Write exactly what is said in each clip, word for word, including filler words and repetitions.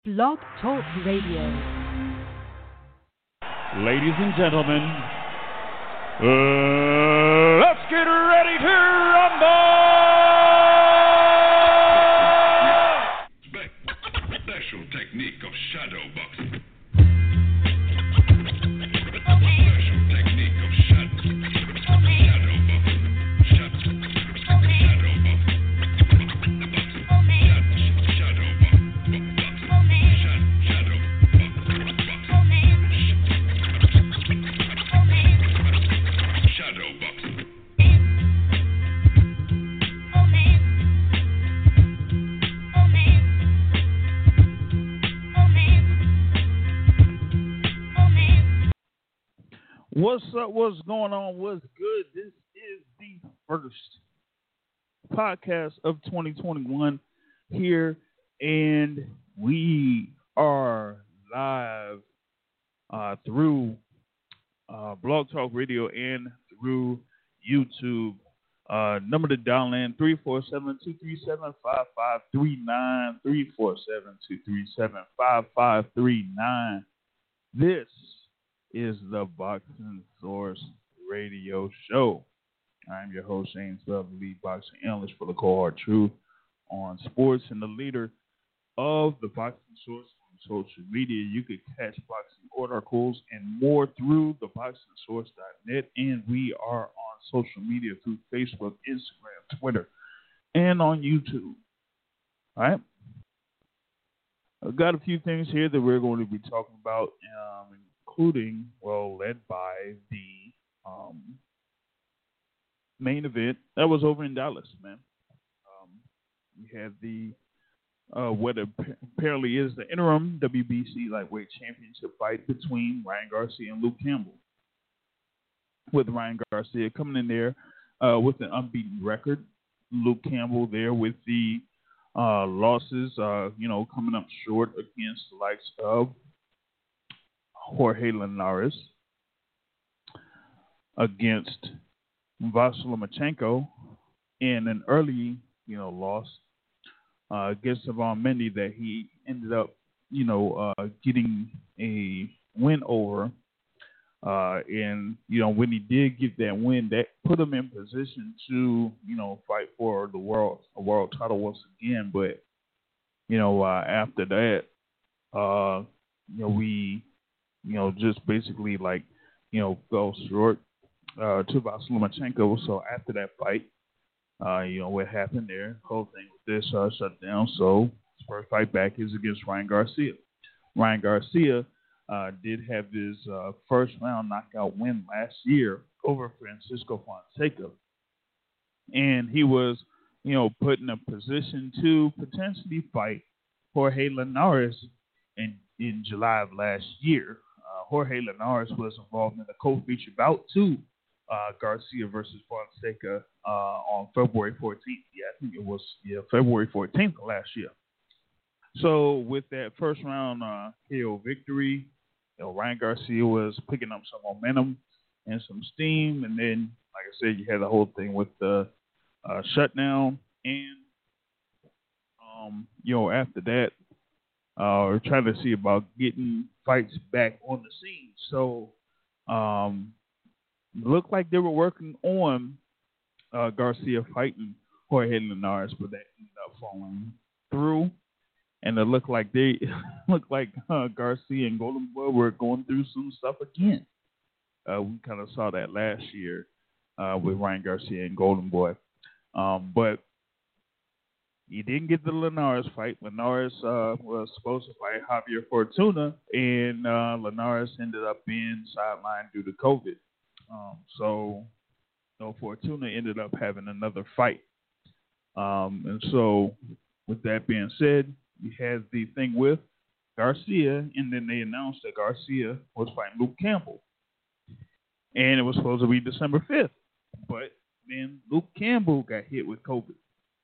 Blog Talk Radio. Ladies and gentlemen, uh, let's get ready to rumble! Special technique of shadow boxing. What's up? What's going on? What's good? This is the first podcast of twenty twenty-one here, and we are live uh, through uh, Blog Talk Radio and through YouTube. Uh, number to dial in three four seven, two three seven, five five three nine, three four seven, two three seven, five five three nine. This is the Boxing Source Radio Show. I'm your host, Shane Stubb, lead boxing analyst for the Cold Hard Truth on sports and the leader of the Boxing Source on social media. You can catch boxing articles and more through the boxing source dot net, and we are on social media through Facebook, Instagram, Twitter, and on YouTube. All right? I've got a few things here that we're going to be talking about, um, including, well, led by the um, main event that was over in Dallas, man. Um, we had the, uh, what apparently is the interim W B C lightweight championship fight between Ryan Garcia and Luke Campbell. With Ryan Garcia coming in there uh, with an unbeaten record. Luke Campbell there with the uh, losses, uh, you know, coming up short against the likes of Jorge Linares, against Vasyl Lomachenko in an early, you know, loss uh, against Yvonne Mendy that he ended up, you know, uh, getting a win over. Uh, and, you know, when he did get that win, that put him in position to, you know, fight for the world, a world title once again. But, you know, uh, after that, uh, you know, we, you know, just basically like, you know, fell short uh, to Vasyl Lomachenko. So after that fight, uh, you know, what happened there, the whole thing with this uh, shut down. So his first fight back is against Ryan Garcia. Ryan Garcia uh, did have his uh, first round knockout win last year over Francisco Fonseca. And he was, you know, put in a position to potentially fight Jorge Linares in, in July of last year. Uh, Jorge Linares was involved in a co-feature bout to uh, Garcia versus Fonseca uh, on February fourteenth. Yeah, I think it was yeah February fourteenth of last year. So with that first round uh, K O victory, you know, Ryan Garcia was picking up some momentum and some steam, and then, like I said, you had the whole thing with the uh, shutdown, and um, you know, after that, uh, we're trying to see about getting fights back on the scene. So, um, it looked like they were working on uh, Garcia fighting Jorge Linares, but that ended up falling through. And it looked like they looked like uh, Garcia and Golden Boy were going through some stuff again. Uh, we kind of saw that last year uh, with Ryan Garcia and Golden Boy, um, but he didn't get the Linares fight. Linares uh, was supposed to fight Javier Fortuna, and uh, Linares ended up being sidelined due to COVID. Um, so, you know, Fortuna ended up having another fight. Um, and so, with that being said, we had the thing with Garcia, and then they announced that Garcia was fighting Luke Campbell. And it was supposed to be December fifth. But then Luke Campbell got hit with COVID.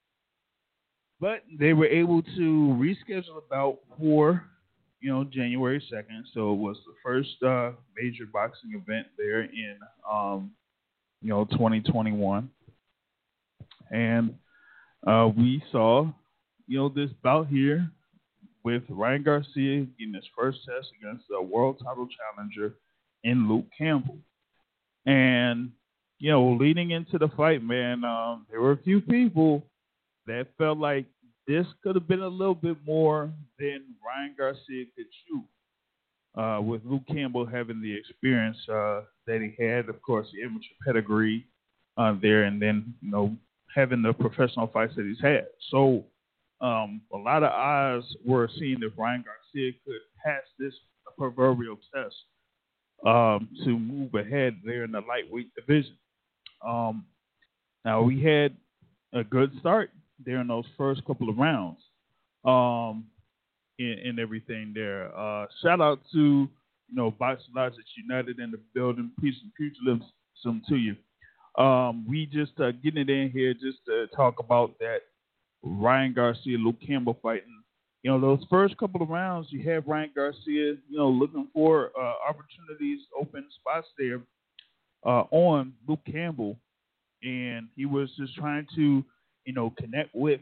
But they were able to reschedule a bout for, you know, January second. So it was the first uh, major boxing event there in, um, you know, twenty twenty-one. And uh, we saw, you know, this bout here with Ryan Garcia in his first test against the world title challenger in Luke Campbell. And, you know, leading into the fight, man, um, there were a few people that felt like this could have been a little bit more than Ryan Garcia could chew. Uh, with Luke Campbell having the experience uh, that he had, of course, the amateur pedigree uh, there, and then, you know, having the professional fights that he's had. So um, a lot of eyes were seeing if Ryan Garcia could pass this proverbial test um, to move ahead there in the lightweight division. Um, now, we had a good start there in those first couple of rounds. Um, And, everything there. Uh, shout out to, you know, Boxing Logic United in the building. Peace and pugilism to you. Um, we just uh, getting it in here just to talk about that Ryan Garcia, Luke Campbell fighting. You know, those first couple of rounds, you have Ryan Garcia, you know, looking for uh, opportunities, open spots there uh, on Luke Campbell. And he was just trying to, you know, connect with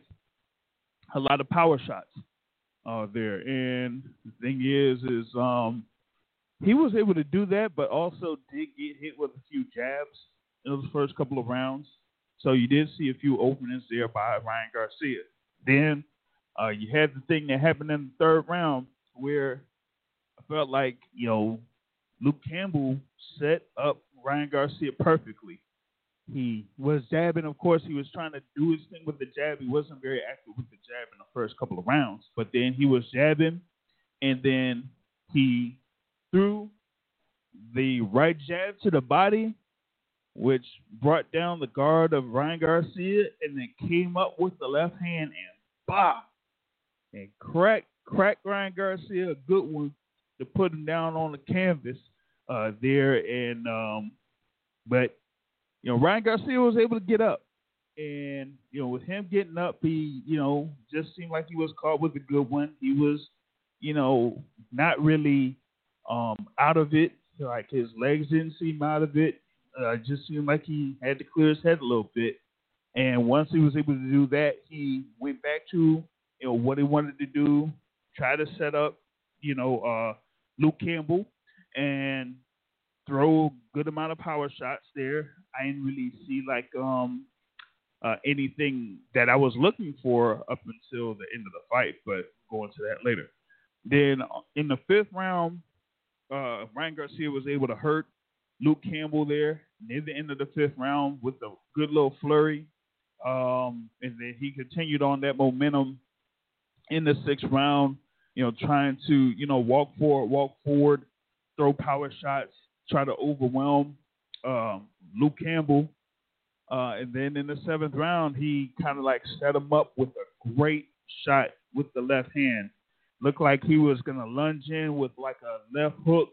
a lot of power shots. Uh, there, and the thing is, is um, he was able to do that, but also did get hit with a few jabs in those first couple of rounds. So you did see a few openings there by Ryan Garcia. Then uh, you had the thing that happened in the third round where I felt like, you know, Luke Campbell set up Ryan Garcia perfectly. He was jabbing. Of course, he was trying to do his thing with the jab. He wasn't very active with the jab in the first couple of rounds. But then he was jabbing, and then he threw the right jab to the body, which brought down the guard of Ryan Garcia, and then came up with the left hand and bah! And cracked, cracked Ryan Garcia a good one to put him down on the canvas uh, there. And um, But... You know, Ryan Garcia was able to get up. And, you know, with him getting up, he, you know, just seemed like he was caught with a good one. He was, you know, not really um, out of it. Like his legs didn't seem out of it. Uh, it just seemed like he had to clear his head a little bit. And once he was able to do that, he went back to, you know, what he wanted to do, try to set up, you know, uh, Luke Campbell and throw a good amount of power shots there. I didn't really see like um, uh, anything that I was looking for up until the end of the fight, but we'll go into that later. Then in the fifth round, uh, Ryan Garcia was able to hurt Luke Campbell there near the end of the fifth round with a good little flurry. Um, and then he continued on that momentum in the sixth round, you know, trying to, you know, walk forward, walk forward, throw power shots, try to overwhelm um, Luke Campbell. Uh, and then in the seventh round, he kind of like set him up with a great shot with the left hand. Looked like he was going to lunge in with like a left hook,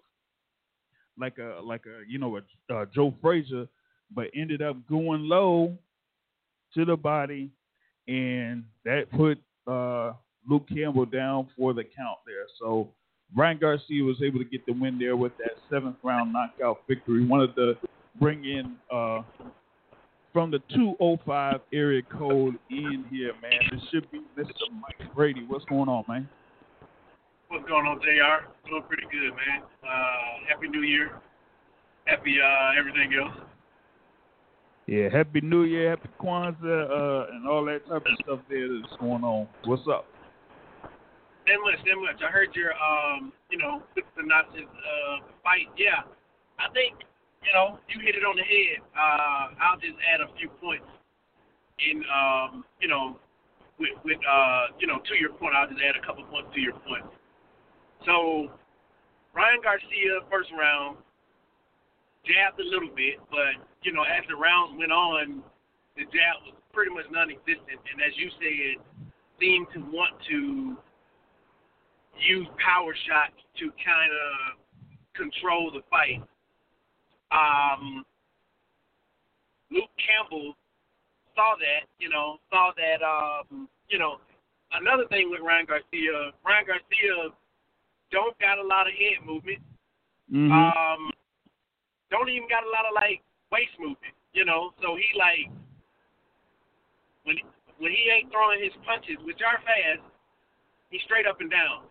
like a, like a you know, a, a Joe Frazier, but ended up going low to the body, and that put uh, Luke Campbell down for the count there. So Ryan Garcia was able to get the win there with that seventh round knockout victory. Wanted to bring in uh, from the two oh five area code in here, man. This should be Mister Mike Brady. What's going on, man? What's going on, J R? Doing pretty good, man. Uh, happy New Year. Happy uh, everything else. Yeah, Happy New Year, Happy Kwanzaa, uh, and all that type of stuff there that's going on. What's up? That much, that much. I heard your, um, you know, synopsis uh, fight. Yeah, I think, you know, you hit it on the head. Uh, I'll just add a few points in, um, you know, with, with uh, you know, to your point. I'll just add a couple points to your point. So, Ryan Garcia, first round, jabbed a little bit, but, you know, as the rounds went on, the jab was pretty much non-existent. And as you said, seemed to want to use power shots to kind of control the fight. Um, Luke Campbell saw that, you know, saw that, um, you know, another thing with Ryan Garcia, Ryan Garcia don't got a lot of head movement. Mm-hmm. Um, don't even got a lot of, like, waist movement, you know. So he, like, when, when he ain't throwing his punches, which are fast, He's straight up and down.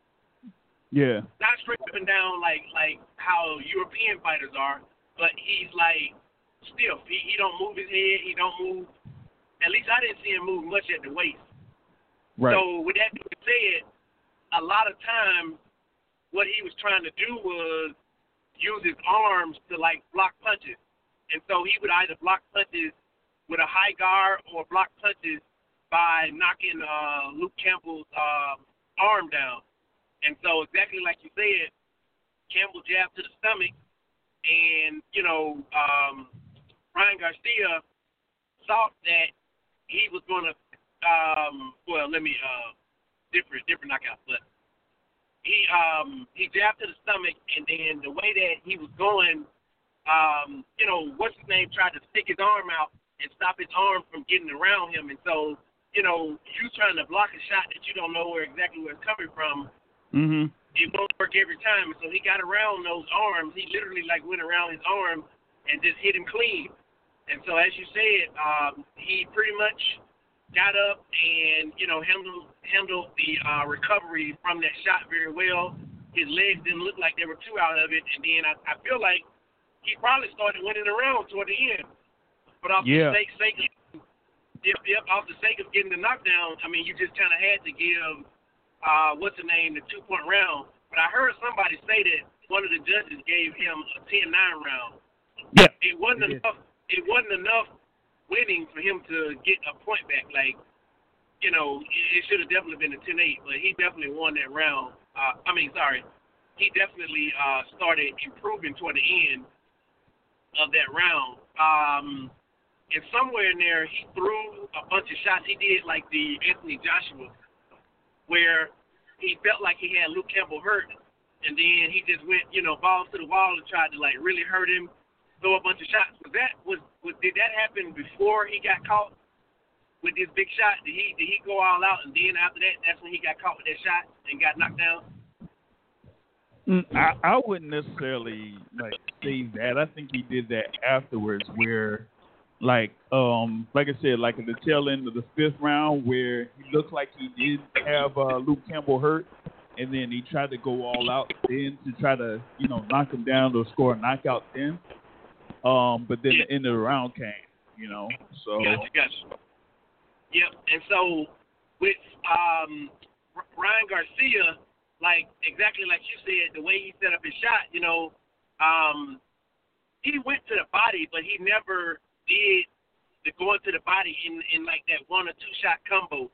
Yeah. Not straight up and down like like how European fighters are, but he's like stiff. He he don't move his head. He don't move. At least I didn't see him move much at the waist. Right. So with that being said, a lot of times what he was trying to do was use his arms to like block punches, and so he would either block punches with a high guard or block punches by knocking uh, Luke Campbell's uh, arm down. And so exactly like you said, Campbell jabbed to the stomach, and, you know, um, Ryan Garcia thought that he was going to, um, well, let me, uh, different different knockout, but he um, he jabbed to the stomach, and then the way that he was going, um, you know, what's his name tried to stick his arm out and stop his arm from getting around him. And so, you know, you trying to block a shot that you don't know where exactly where it's coming from. Mm-hmm. It won't work every time. And so he got around those arms. He literally, like, went around his arm and just hit him clean. And so, as you said, um, he pretty much got up and, you know, handled handled the uh, recovery from that shot very well. His legs didn't look like there were two out of it. And then I, I feel like he probably started winning around toward the end. But off yeah. the sake, sake yep, yep, off the sake of getting the knockdown, I mean, you just kind of had to give Uh, what's the name, the two-point round. But I heard somebody say that one of the judges gave him a ten nine round. Yeah. It wasn't it enough. It wasn't enough winning for him to get a point back. Like, you know, it, it should have definitely been a ten eight, but he definitely won that round. Uh, I mean, sorry. He definitely uh, started improving toward the end of that round. Um, and somewhere in there, he threw a bunch of shots. He did like the Anthony Joshua, where he felt like he had Luke Campbell hurt, and then he just went, you know, balls to the wall and tried to, like, really hurt him, throw a bunch of shots. Was that was, was did that happen before he got caught with this big shot? Did he did he go all out, and then after that, that's when he got caught with that shot and got knocked down? I, I wouldn't necessarily like say that. I think he did that afterwards, where, like, um, like I said, like at the tail end of the fifth round, where he looked like he did have uh, Luke Campbell hurt, and then he tried to go all out then to try to, you know, knock him down or score a knockout then. Um, but then yeah. the end of the round came, you know. So. Gotcha, gotcha. Yep, and so with um, Ryan Garcia, like exactly like you said, the way he set up his shot, you know, um, he went to the body, but he never did the going to the body in, in like that one or two shot combo.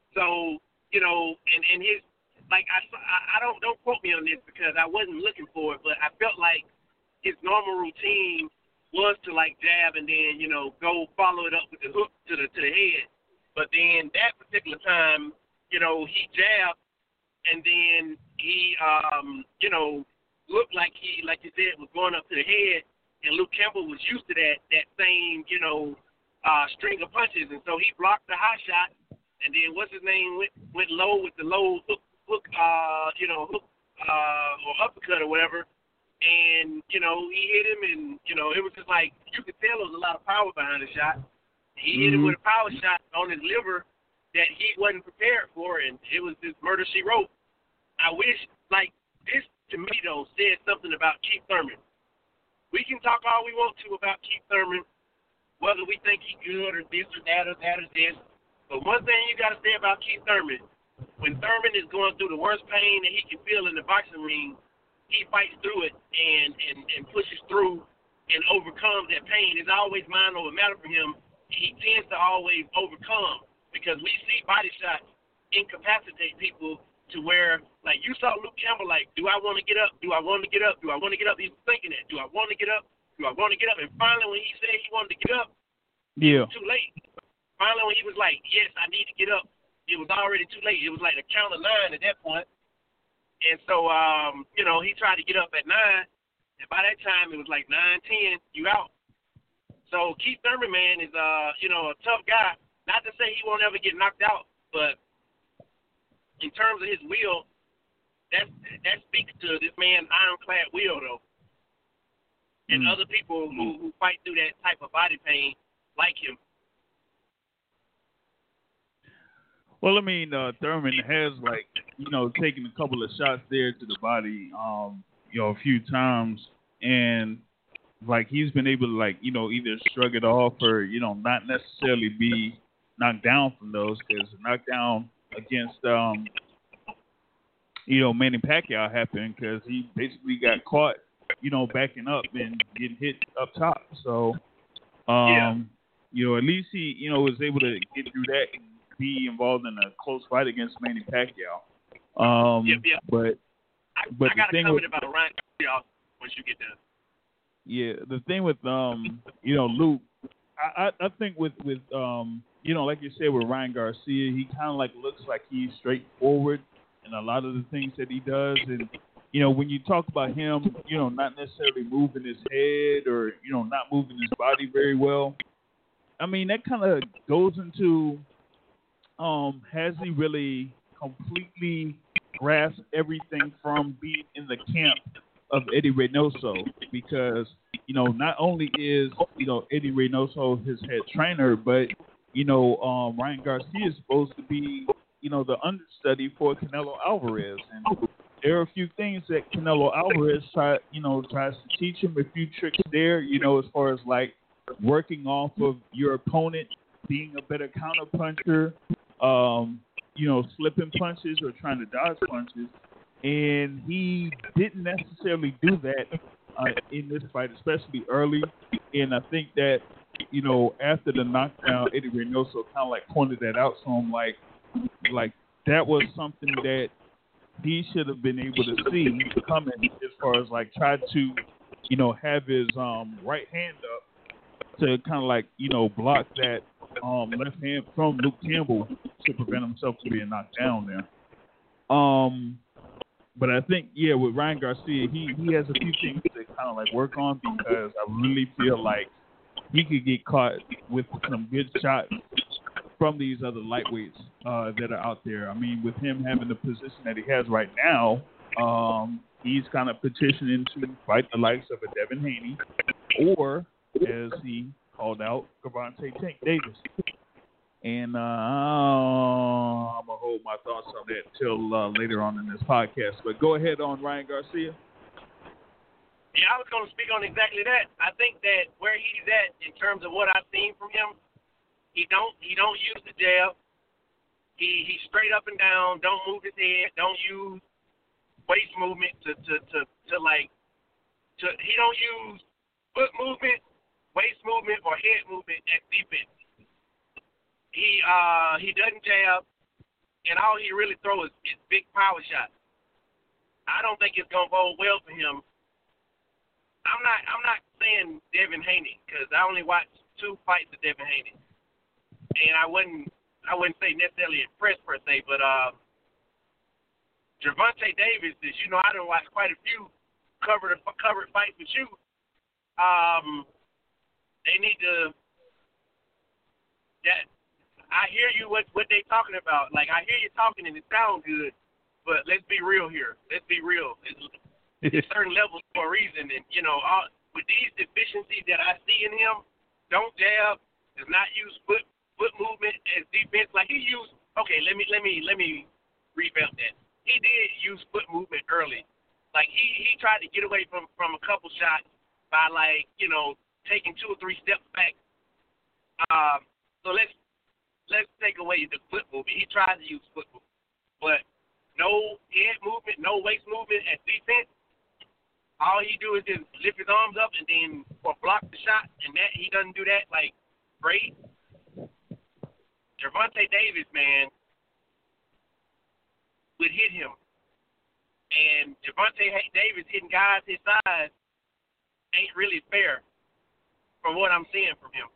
So, you know, and, and his, like, I, I don't, don't quote me on this because I wasn't looking for it, but I felt like his normal routine was to like jab and then, you know, go follow it up with the hook to the, to the head. But then that particular time, you know, he jabbed and then he, um, you know, looked like he, like you said, was going up to the head. And Luke Campbell was used to that that same, you know, uh, string of punches, and so he blocked the high shot. And then what's his name went went low with the low hook, hook uh, you know, hook uh, or uppercut or whatever. And you know, he hit him, and you know, it was just like you could tell there was a lot of power behind the shot. He mm-hmm. hit him with a power shot on his liver that he wasn't prepared for, and it was just murder she wrote. I wish, like this to me though, said something about Keith Thurman. We can talk all we want to about Keith Thurman, whether we think he's good or this or that or that or this. But one thing you got to say about Keith Thurman, when Thurman is going through the worst pain that he can feel in the boxing ring, he fights through it and, and, and pushes through and overcomes that pain. It's always mind over matter for him. He tends to always overcome because we see body shots incapacitate people to where, like, you saw Luke Campbell, like, do I want to get up? Do I want to get up? Do I want to get up? He was thinking that. Do I want to get up? Do I want to get up? And finally, when he said he wanted to get up, yeah, it was too late. Finally, when he was like, yes, I need to get up, it was already too late. It was like a count of nine at that point. And so, um, you know, he tried to get up at nine, and by that time, it was like nine, ten, you out. So Keith Thurman, man, is, uh, you know, a tough guy. Not to say he won't ever get knocked out, but in terms of his will, that that speaks to this man's ironclad will, though. And mm. other people who, who fight through that type of body pain like him. Well, I mean, uh, Thurman has like you know taken a couple of shots there to the body, um, you know, a few times, and like he's been able to like you know either shrug it off or you know not necessarily be knocked down from those because the knockdown against um, you know Manny Pacquiao happened because he basically got caught you know backing up and getting hit up top. So um, Yeah. you know at least he you know was able to get through that. Be involved in a close fight against Manny Pacquiao. Um, Yep, yep. But I, but I the got a thing comment with about Ryan Garcia once you get done. yeah, the thing with um, you know Luke, I, I, I think with with um, you know like you said with Ryan Garcia, he kind of like looks like he's straightforward in a lot of the things that he does, and you know when you talk about him, you know not necessarily moving his head or you know not moving his body very well. I mean that kind of goes into Um, has he really completely grasped everything from being in the camp of Eddie Reynoso? Because, you know, not only is, you know, Eddie Reynoso his head trainer, but, you know, um, Ryan Garcia is supposed to be, you know, the understudy for Canelo Alvarez. And there are a few things that Canelo Alvarez try, you know, tries to teach him, a few tricks there, you know, as far as like working off of your opponent, being a better counterpuncher, Um, you know, slipping punches or trying to dodge punches, and he didn't necessarily do that uh, in this fight, especially early. And I think that, you know, after the knockdown, Eddie Reynoso kind of like pointed that out to him, like, like that was something that he should have been able to see coming, as far as like try to, you know, have his um, right hand up to kind of like, you know, block that um, left hand from Luke Campbell to prevent himself from being knocked down there. Um, but I think, yeah, with Ryan Garcia, he, he has a few things to kind of like work on because I really feel like he could get caught with some good shots from these other lightweights uh, that are out there. I mean, with him having the position that he has right now, um, he's kind of petitioning to fight the likes of a Devin Haney or, as he called out, Gervonta Tank Davis. And uh, I'm going to hold my thoughts on that till uh, later on in this podcast. But go ahead on Ryan Garcia. Yeah, I was going to speak on exactly that. I think that where he's at in terms of what I've seen from him, he don't he don't use the jab. He he's straight up and down. Don't move his head. Don't use waist movement to to to, to like to. He don't use foot movement, waist movement, or head movement as defense. He uh he doesn't jab, and all he really throws is, is big power shots. I don't think it's gonna bode well for him. I'm not I'm not saying Devin Haney because I only watched two fights of Devin Haney, and I wouldn't I wouldn't say necessarily impressed per se, but uh, Gervonta Davis is, you know, I done watched quite a few covered covered fights with you. Um, they need to. That I hear you what what they talking about. Like I hear you talking and it sounds good, but let's be real here. Let's be real. It's, it's certain levels for a reason, and you know, all, with these deficiencies that I see in him, don't jab, does not use foot foot movement as defense. Like he used. Okay, let me let me let me revamp that. He did use foot movement early. Like he he tried to get away from from a couple shots by like you know taking two or three steps back. Um, so let's let's take away the foot movement. He tried to use foot movement, but no head movement, no waist movement as defense. All he do is just lift his arms up and then or block the shot, and that he doesn't do that like great. Gervonta Davis, man, would hit him, and Gervonta Davis hitting guys his size ain't really fair from what I'm seeing from him.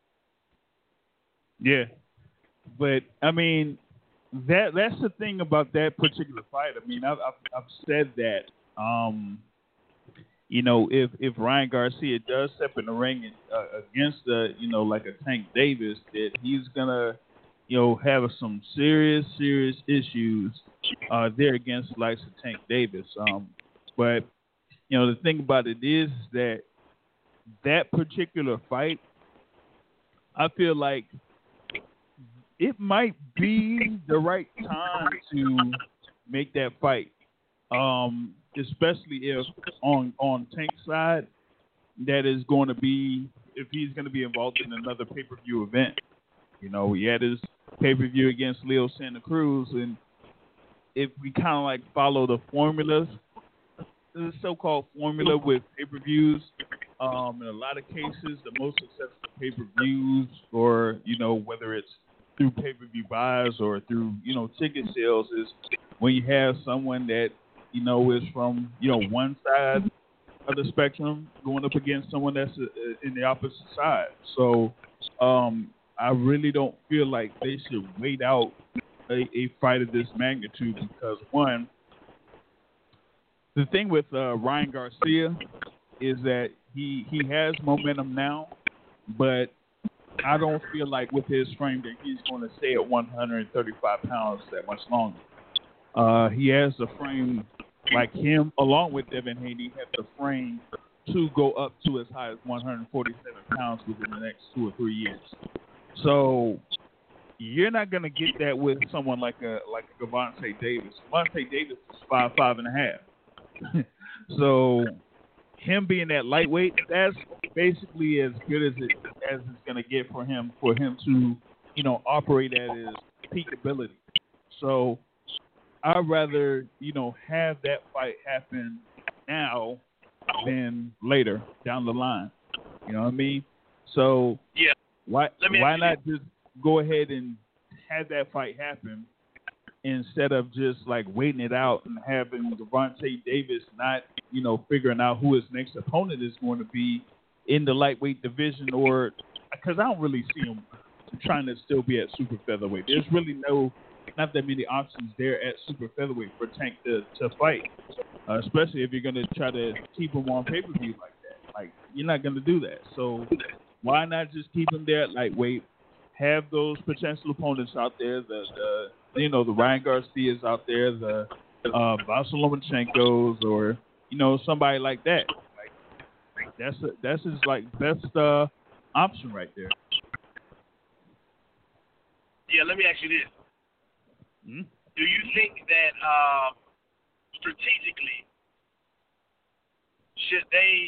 Yeah, but I mean that that's the thing about that particular fight. I mean, I've I've, I've said that. Um, You know, if, if Ryan Garcia does step in the ring uh, against the, you know, like a Tank Davis, that he's gonna, you know, have some serious, serious issues uh, there against the likes of Tank Davis. Um, but you know, the thing about it is that that particular fight, I feel like it might be the right time to make that fight, um, especially if on on Tank's side that is going to be if he's going to be involved in another pay per view event. You know, he had his pay per view against Leo Santa Cruz, and if we kind of like follow the formulas, the so-called formula with pay per views, um, in a lot of cases, the most successful pay per views, or you know, whether it's through pay-per-view buys or through, you know, ticket sales is when you have someone that, you know, is from, you know, one side of the spectrum going up against someone that's uh, in the opposite side. So um, I really don't feel like they should wait out a, a fight of this magnitude because, one, the thing with uh, Ryan Garcia is that he, he has momentum now, but I don't feel like with his frame that he's going to stay at one hundred thirty-five pounds that much longer. Uh, he has the frame like him, along with Devin Haney, has the frame to go up to as high as one hundred forty-seven pounds within the next two or three years. So you're not going to get that with someone like a like a Gervonta Davis. Gervonta Davis is five five and a half. So him being that lightweight, that's basically as good as it as it's going to get for him for him to, you know, operate at his peak ability. So I'd rather, you know, have that fight happen now than later down the line. You know what I mean? So yeah, why Let me why ask not you. just go ahead and have that fight happen instead of just like waiting it out and having Gervonta Davis not, you know, figuring out who his next opponent is going to be in the lightweight division, or because I don't really see him trying to still be at super featherweight. There's really no, not that many options there at super featherweight for Tank to, to fight, uh, especially if you're going to try to keep him on pay-per-view like that. Like, you're not going to do that. So why not just keep him there at lightweight, have those potential opponents out there, the, the you know, the Ryan Garcias out there, the uh, Vasyl Lomachenko's, or, you know, somebody like that. Like, that's a, that's his, like, best uh, option right there. Yeah, let me ask you this. Hmm? Do you think that uh, strategically should they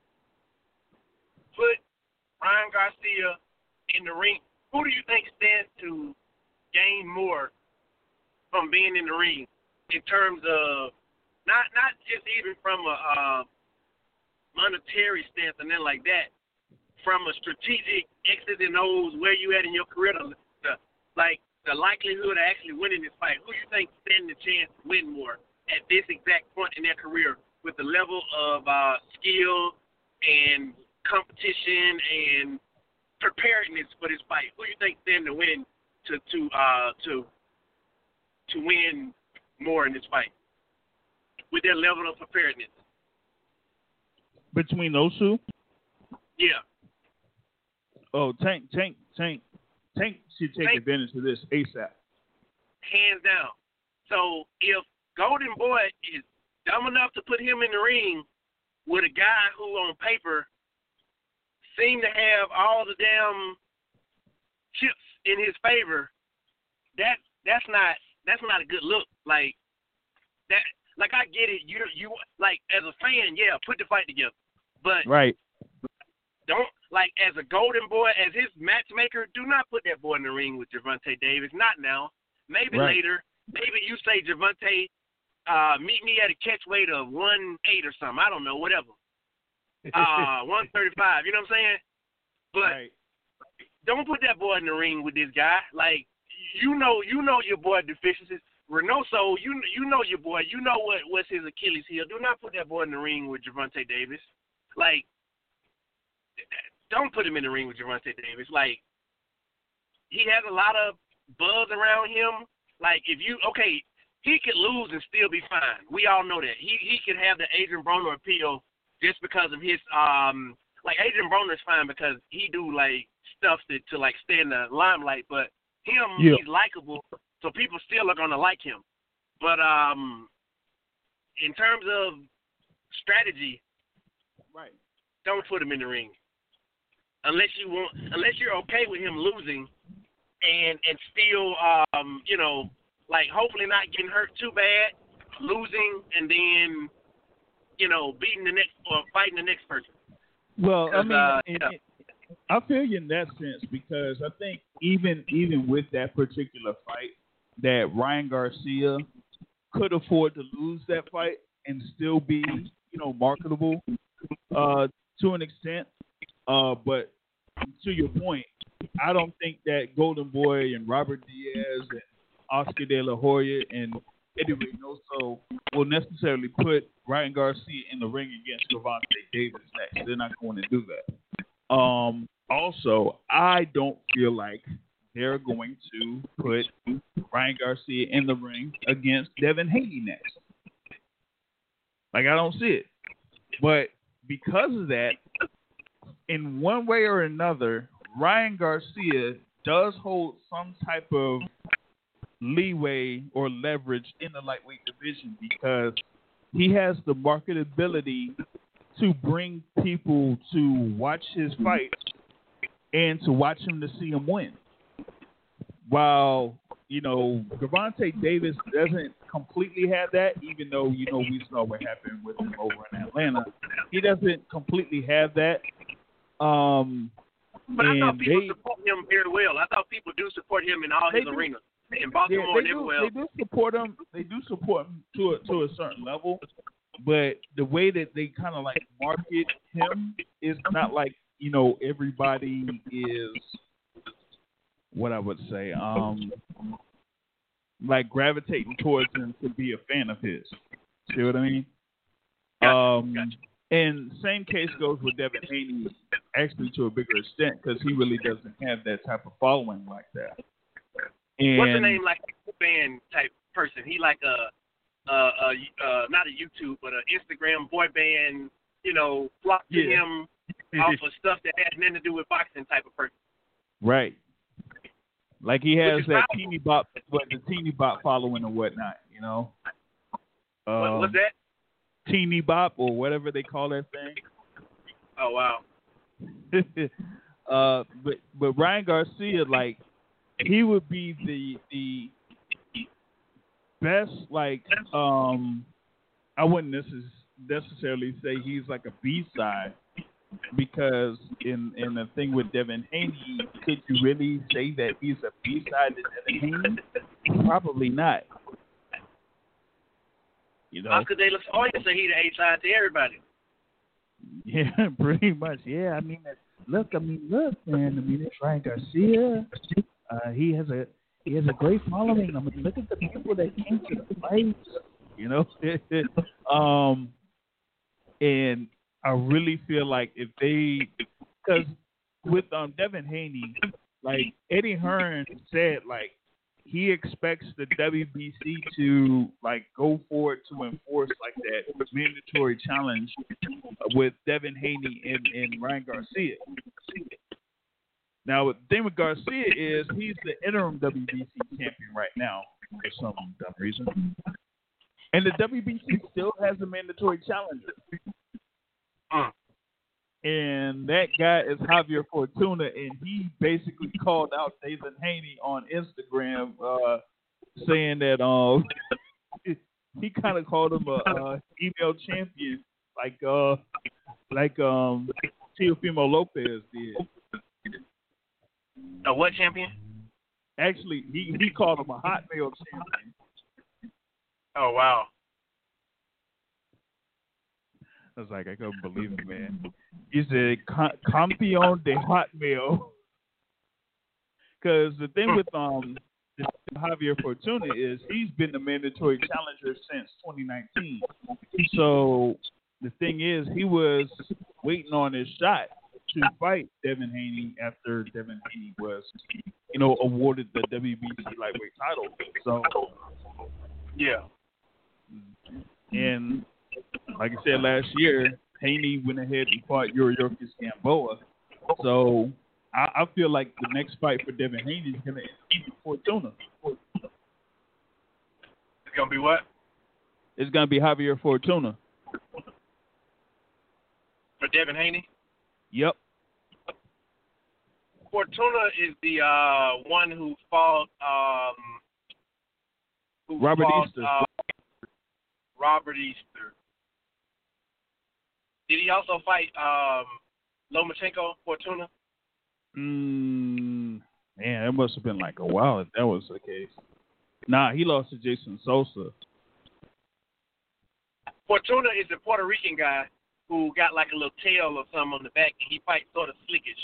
put Ryan Garcia in the ring? Who do you think stands to gain more from being in the ring in terms of not not just even from a uh, monetary stance and then like that, from a strategic X's and O's, where you at in your career, the, the, like the likelihood of actually winning this fight? Who do you think stands the chance to win more at this exact point in their career with the level of uh, skill and competition and preparedness for this fight? Who do you think stands to win to to uh, to to win more in this fight with their level of preparedness? Between those two? Yeah. Oh, Tank, Tank, Tank, Tank should take Tank. advantage of this ASAP. Hands down. So if Golden Boy is dumb enough to put him in the ring with a guy who on paper seemed to have all the damn chips in his favor, that that's not that's not a good look. Like that like I get it, you you like as a fan, yeah, put the fight together. But Right. don't, like, as a Golden Boy, as his matchmaker, do not put that boy in the ring with Gervonta Davis. Not now. Maybe Right. later. Maybe you say, Gervonta, uh, meet me at a catch weight of one eight or something. I don't know, whatever. Uh, one thirty-five, you know what I'm saying? But Right. don't put that boy in the ring with this guy. Like, you know you know your boy deficiencies. Reynoso, you you know your boy. You know what, what's his Achilles heel. Do not put that boy in the ring with Gervonta Davis. Like, don't put him in the ring with Gervonta Davis. Like, he has a lot of buzz around him. Like, if you, okay, he could lose and still be fine. We all know that. He he could have the Adrian Broner appeal just because of his, um, like, Adrian Broner is fine because he do, like, stuff to, to like, stay in the limelight. But him, Yeah. he's likable, so people still are going to like him. But um, in terms of strategy, Right. don't put him in the ring. Unless you want, unless you're okay with him losing, and and still, um, you know, like hopefully not getting hurt too bad, losing, and then, you know, beating the next or fighting the next person. Well, I mean, uh, it, yeah. it, I feel you in that sense because I think even even with that particular fight, that Ryan Garcia could afford to lose that fight and still be, you know, marketable uh, to an extent. Uh, but to your point, I don't think that Golden Boy and Robert Diaz and Oscar De La Hoya and Eddie Reynoso will necessarily put Ryan Garcia in the ring against Gervonta Davis next. They're not going to do that. Um, also, I don't feel like they're going to put Ryan Garcia in the ring against Devin Haney next. Like, I don't see it. But because of that, in one way or another, Ryan Garcia does hold some type of leeway or leverage in the lightweight division because he has the marketability to bring people to watch his fights and to watch him to see him win. While, you know, Gervonta Davis doesn't completely have that, even though, you know, we saw what happened with him over in Atlanta. He doesn't completely have that. Um, but I thought people they, support him very well. I thought people do support him in all his do. arenas. In Baltimore yeah, and they everywhere do, else. They do support him. They do support him to a, to a certain level. But the way that they kind of like market him is not like, you know, everybody is what I would say, um, like gravitating towards him to be a fan of his. See what I mean? Gotcha, um, gotcha. And same case goes with Devin Haney, actually to a bigger extent, because he really doesn't have that type of following like that. And what's the name, like a band type person? He like a, a, a, a not a YouTube, but an Instagram boy band, you know, flock to yeah. him off of stuff that has nothing to do with boxing type of person. Right. Like he has that powerful. teeny bop, what the teeny bop following or whatnot, you know. Um, what, what's that? Teeny bop or whatever they call that thing. Oh wow. uh, but but Ryan Garcia, like, he would be the the best, like, um, I wouldn't necessarily say he's like a B side. Because in, in the thing with Devin Haney, could you really say that he's a B-side to Devin Haney? Probably not. You know? Oscar De La Hoya say he the A-side to everybody. Yeah, pretty much. Yeah, I mean, look, I mean, look, man. I mean, it's Ryan Garcia. Uh, he has a he has a great following. I mean, look at the people that came to the fights. You know, um, and. I really feel like if they, because with um, Devin Haney, like Eddie Hearn said, like he expects the W B C to like go forward to enforce like that mandatory challenge with Devin Haney and, and Ryan Garcia. Now, the thing with Garcia is he's the interim W B C champion right now for some dumb reason, and the W B C still has a mandatory challenger. Uh. And that guy is Javier Fortuna, and he basically called out Devin Haney on Instagram, uh, saying that um he kind of called him a, a female champion, like uh like um Teofimo Lopez did. A what champion? Actually, he he called him a hot male champion. Oh wow. I was like, I couldn't believe it, man. He said, "Campeón de Hotmail." Because the thing with um Javier Fortuna is he's been the mandatory challenger since twenty nineteen. So the thing is, he was waiting on his shot to fight Devin Haney after Devin Haney was, you know, awarded the W B C lightweight title. So yeah, and. Like I said last year, Haney went ahead and fought Yuriorkis Gamboa. So I, I feel like the next fight for Devin Haney is going to be Fortuna. It's going to be what? It's going to be Javier Fortuna. For Devin Haney? Yep. Fortuna is the uh, one who fought um, who Robert fought, Easter. Uh, Robert Easter. Did he also fight um, Lomachenko, Fortuna? Mm, man, it must have been like a while if that was the case. Nah, he lost to Jason Sosa. Fortuna is the Puerto Rican guy who got like a little tail or something on the back, and he fights sort of slickish.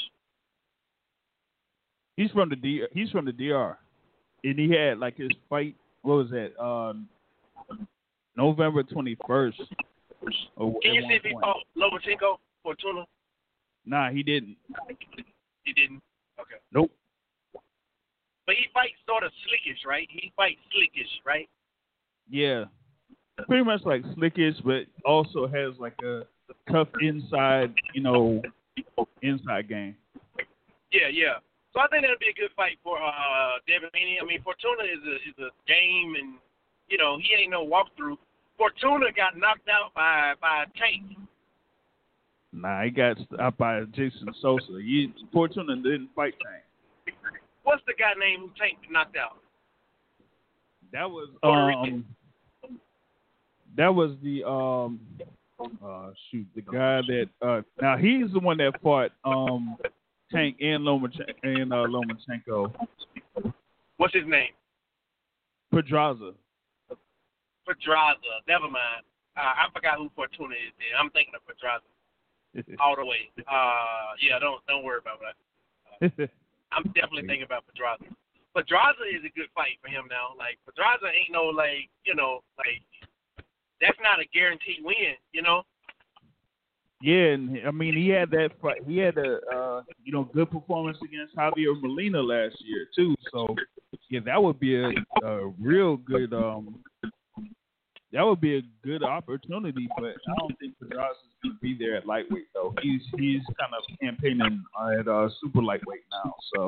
He's from the D. He's from the D R, and he had like his fight. What was that? Um, November twenty first. Can you see if he fought Lomachenko, Fortuna? Nah, he didn't. He didn't. Okay. Nope. But he fights sort of slickish, right? He fights slickish, right? Yeah, pretty much like slickish, but also has like a tough inside, you know, inside game. Yeah, yeah. So I think that'll be a good fight for uh, Devin Haney. I mean, Fortuna is a is a game, and you know he ain't no walkthrough. Fortuna got knocked out by by Tank. Nah, he got stopped by Jason Sosa. He, Fortuna didn't fight Tank. What's the guy named who Tank knocked out? That was Puerto Rican. um. That was the um. Uh, shoot, the guy that uh. Now he's the one that fought um. Tank and Lomachenko and uh, Lomachenko. What's his name? Pedraza. Pedraza. Never mind. Uh, I forgot who Fortuna is. There. I'm thinking of Pedraza all the way. Uh, yeah, don't don't worry about that. Uh, I'm definitely thinking about Pedraza. Pedraza is a good fight for him now. Like Pedraza ain't no like you know like that's not a guaranteed win. You know. Yeah, and I mean he had that fight. He had a uh, you know good performance against Javier Molina last year too. So yeah, that would be a, a real good um that would be a good opportunity. But I don't think Pedraza is going to be there at lightweight though. He's he's kind of campaigning at uh, super lightweight now. So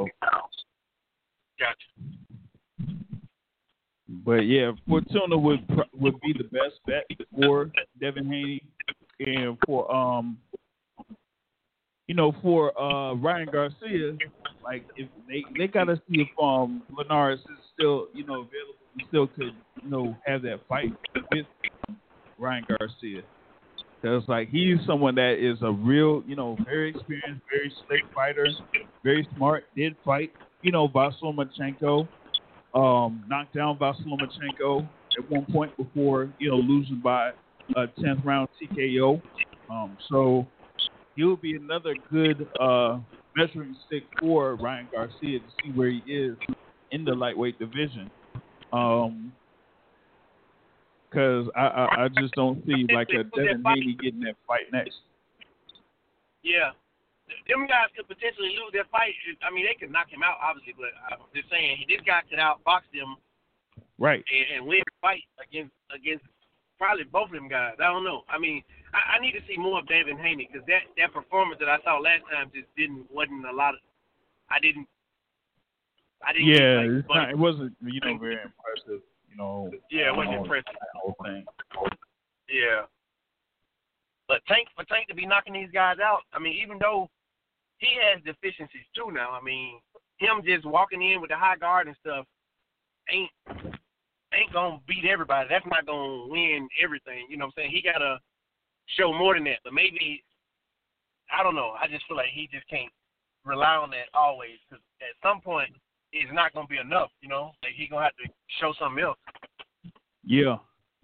gotcha. But yeah, Fortuna would would be the best bet for Devin Haney. And for um, you know, for uh Ryan Garcia, like if they they gotta see if um Linares is still you know available, he still could you know have that fight with Ryan Garcia, because like he's someone that is a real you know very experienced, very slick fighter, very smart. Did fight you know Vasyl Lomachenko, um knocked down Vasyl Lomachenko at one point before you know losing by a tenth round T K O. Um, so he'll be another good uh, measuring stick for Ryan Garcia to see where he is in the lightweight division. Um, because I, I, I just don't see like a Devin Haney getting that fight next. Yeah. Them guys could potentially lose their fight. I mean, they could knock him out, obviously, but I'm just saying, this guy could outbox them right and, and win the fight against against probably both of them guys. I don't know. I mean, I, I need to see more of Devin Haney because that, that performance that I saw last time just didn't wasn't a lot of. I didn't. I didn't. Yeah, get, like, it's not, it wasn't you know very impressive. You know. Yeah, it wasn't um, impressive. That whole thing. Yeah. But Tank for Tank to be knocking these guys out. I mean, even though he has deficiencies too now. I mean, him just walking in with the high guard and stuff ain't. ain't gonna beat everybody. That's not gonna win everything. You know what I'm saying? He gotta show more than that. But maybe I don't know. I just feel like he just can't rely on that always because at some point it's not gonna be enough. You know, like he gonna have to show something else. Yeah.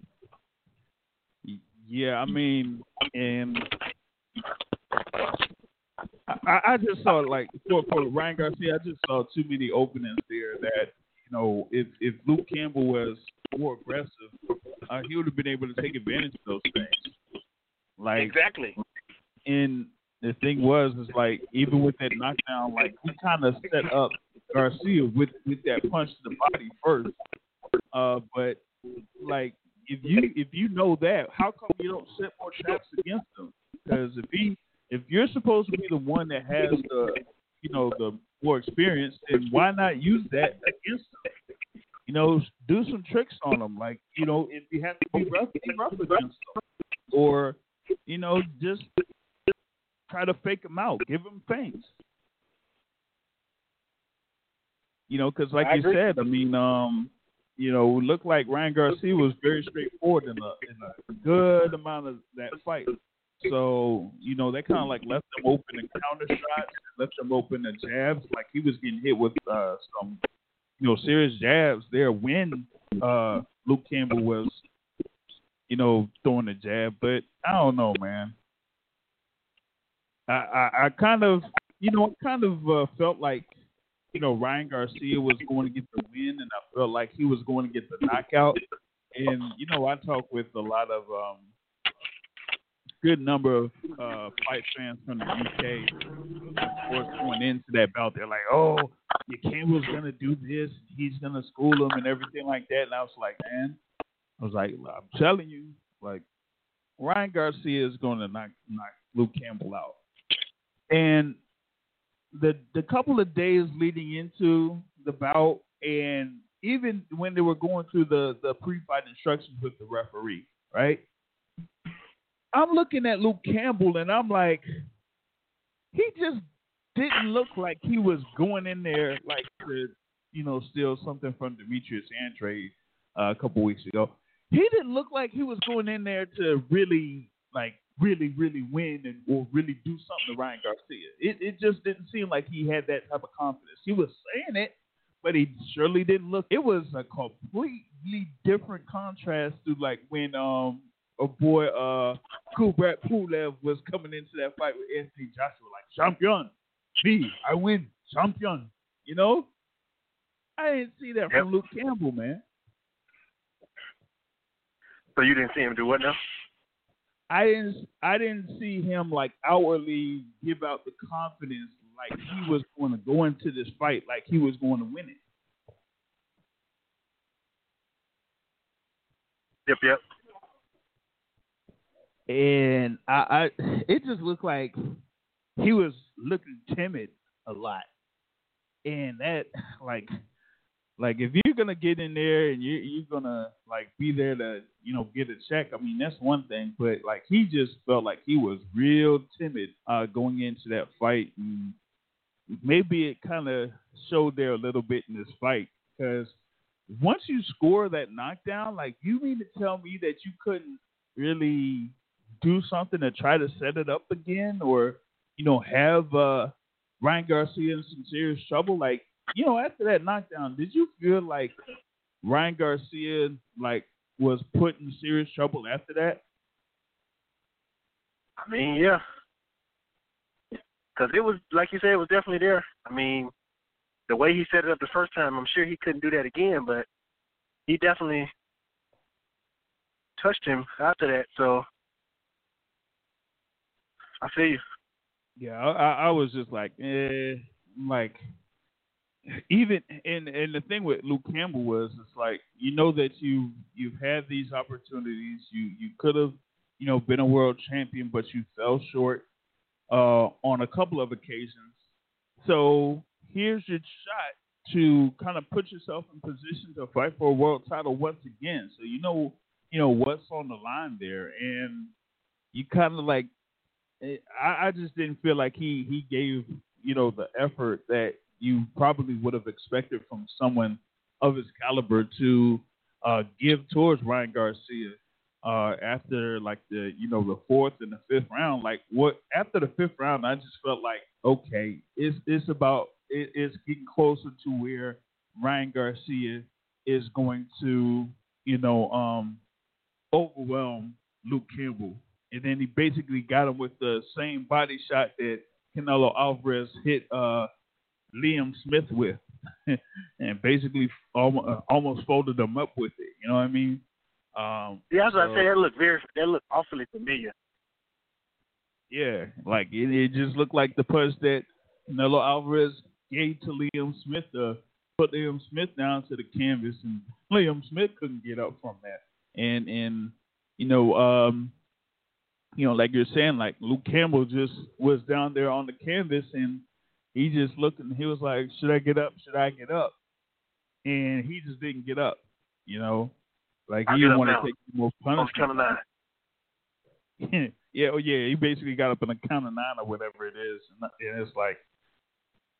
Yeah, I mean, and I, I just saw like for, for Ryan Garcia, I just saw too many openings there that. You know, if if Luke Campbell was more aggressive, uh, he would have been able to take advantage of those things. Like exactly. And the thing was, is like even with that knockdown, like he kind of set up Garcia with with that punch to the body first. Uh, but like if you if you know that, how come you don't set more traps against him? Because if he if you're supposed to be the one that has the you know the more experience, then why not use that against them? You know, do some tricks on them. Like, you know, if you have to be rough, be rough against them. Or, you know, just try to fake them out. Give them things. You know, because like I you agree. said, I mean, um, you know, it looked like Ryan Garcia was very straightforward in a, in a good amount of that fight. So, you know, they kind of like left him open in counter shots, left him open in jabs. Like he was getting hit with uh, some, you know, serious jabs there when uh, Luke Campbell was, you know, throwing a jab. But I don't know, man. I, I, I kind of, you know, it kind of uh, felt like, you know, Ryan Garcia was going to get the win, and I felt like he was going to get the knockout. And, you know, I talk with a lot of um, good number of uh, fight fans from the U K. Of course, going into that bout, they're like, oh, yeah, Campbell's going to do this. He's going to school him and everything like that. And I was like, man, I was like, I'm telling you, like, Ryan Garcia is going to knock, knock Luke Campbell out. And the the couple of days leading into the bout, and even when they were going through the, the pre-fight instructions with the referee, right? I'm looking at Luke Campbell, and I'm like, he just didn't look like he was going in there like to, you know, steal something from Demetrius Andrade uh, a couple weeks ago. He didn't look like he was going in there to really, like, really, really win and or really do something to Ryan Garcia. It it just didn't seem like he had that type of confidence. He was saying it, but he surely didn't look. It was a completely different contrast to like when um a boy uh Kubrat Pulev was coming into that fight with Anthony Joshua, like champion, me, I win, champion. You know, I didn't see that yep. from Luke Campbell, man. So you didn't see him do what now? I didn't I didn't see him like outwardly give out the confidence like he was going to go into this fight like he was going to win it. Yep, yep. And I, I it just looked like he was looking timid a lot. And that like Like, if you're going to get in there and you're, you're going to, like, be there to, you know, get a check, I mean, that's one thing. But, like, he just felt like he was real timid uh, going into that fight. And maybe it kind of showed there a little bit in this fight. Because once you score that knockdown, like, you mean to tell me that you couldn't really do something to try to set it up again or, you know, have uh, Ryan Garcia in some serious trouble? Like, you know, after that knockdown, did you feel like Ryan Garcia, like, was put in serious trouble after that? I mean, yeah. Because it was, like you said, it was definitely there. I mean, the way he set it up the first time, I'm sure he couldn't do that again, but he definitely touched him after that. So, I feel you. Yeah, I, I was just like, eh, like, even and and the thing with Luke Campbell was it's like you know that you you've had these opportunities. You you could have you know been a world champion, but you fell short uh, on a couple of occasions. So here's your shot to kind of put yourself in position to fight for a world title once again. So you know you know what's on the line there, and you kind of like I, I just didn't feel like he he gave you know the effort that you probably would have expected from someone of his caliber to uh, give towards Ryan Garcia uh, after like the you know the fourth and the fifth round. Like what after the fifth round, I just felt like okay, it's it's about it, it's getting closer to where Ryan Garcia is going to you know um, overwhelm Luke Campbell, and then he basically got him with the same body shot that Canelo Alvarez hit. Uh, Liam Smith with, and basically almost, uh, almost folded them up with it. You know what I mean? Um, yeah, that's what so, I say. That looked very, that looked awfully familiar. Yeah, like it, it just looked like the punch that Canelo Alvarez gave to Liam Smith to put Liam Smith down to the canvas, and Liam Smith couldn't get up from that. And and you know, um, you know, like you're saying, like Luke Campbell just was down there on the canvas and. He just looked and he was like, should I get up? Should I get up? And he just didn't get up, you know? Like, he didn't want to take more punishment. Count of nine. yeah, oh, yeah, he basically got up in a count of nine or whatever it is. And it's like,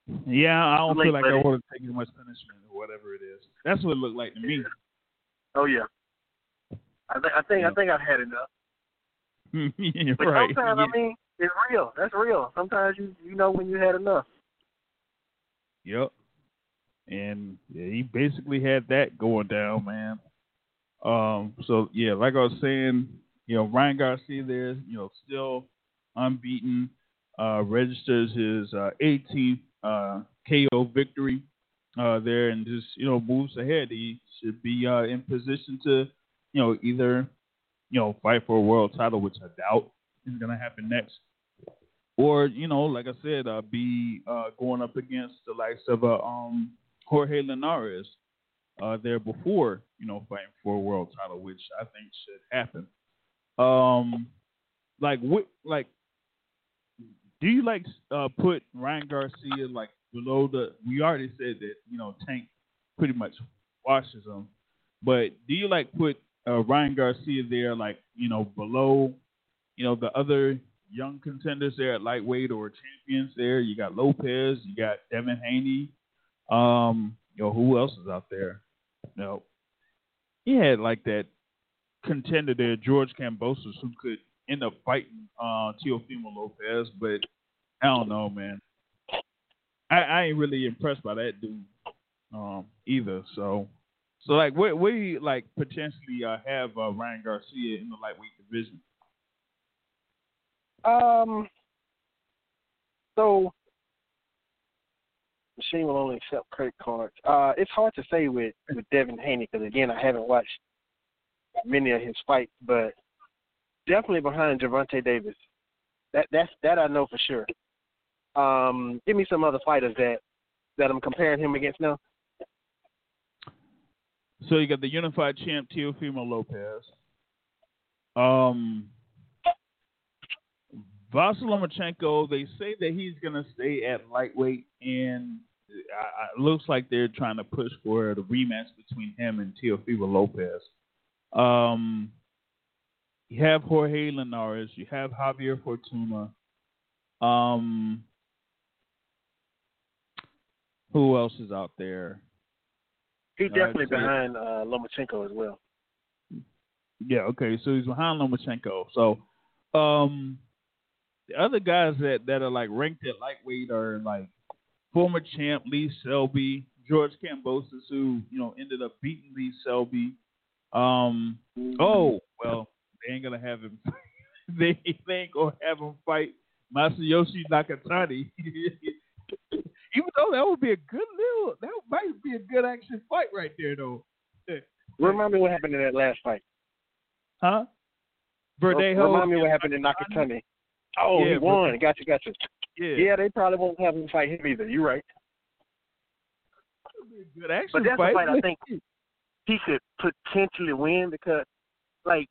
Yeah, I don't Late, feel like I buddy. want to take as much punishment or whatever it is. That's what it looked like to me. Oh yeah. I, th- I think Yeah. I think I've had enough. yeah, But right. sometimes yeah. I mean, it's real. That's real. Sometimes you you know when you had enough. Yep. And yeah, he basically had that going down, man. Um. So yeah, like I was saying, you know, Ryan Garcia there, you know, still unbeaten. Uh, registers his uh, eighteenth uh, K O victory uh, there, and just you know moves ahead. He should be uh, in position to, you know, either you know fight for a world title, which I doubt is going to happen next, or you know, like I said, uh, be uh, going up against the likes of uh, um, Jorge Linares uh, there before you know fighting for a world title, which I think should happen. Um, like what, like. Do you like uh, put Ryan Garcia like below the? We already said that you know Tank pretty much washes him, but do you like put uh, Ryan Garcia there like you know below you know the other young contenders there at lightweight or champions there? You got Lopez, you got Devin Haney. Um, you know who else is out there? You know, he had like that contender there, George Kambosos, who could end up fighting uh, Teofimo Lopez, but I don't know, man. I, I ain't really impressed by that dude um, either. So, so like, where, where do you like potentially uh, have uh, Ryan Garcia in the lightweight division? Um. So, machine will only accept credit cards. Uh, it's hard to say with with Devin Haney because again, I haven't watched many of his fights, but definitely behind Gervonta Davis. That that's that I know for sure. Um, give me some other fighters that that I'm comparing him against now. So you got the unified champ Teofimo Lopez. Um, Vasyl Lomachenko. They say that he's gonna stay at lightweight, and it looks like they're trying to push for the rematch between him and Teofimo Lopez. Um. You have Jorge Linares. You have Javier Fortuna. Um, who else is out there? He's definitely uh, so, behind uh, Lomachenko as well. Yeah, okay. So he's behind Lomachenko. So um, the other guys that, that are like ranked at lightweight are like former champ Lee Selby, George Kambosos, who you know ended up beating Lee Selby. Um, oh well. They ain't gonna have him. they, they ain't gonna have him fight Masayoshi Nakatani. Even though that would be a good little, that might be a good action fight right there, though. Remind me what happened in that last fight. Huh? Verdejo. Remind me what happened in Nakatani. Oh, yeah, he won. Gotcha, gotcha. Yeah. yeah, they probably won't have him fight him either. You're right. Good action but that's fight. a fight I think he could potentially win because, like,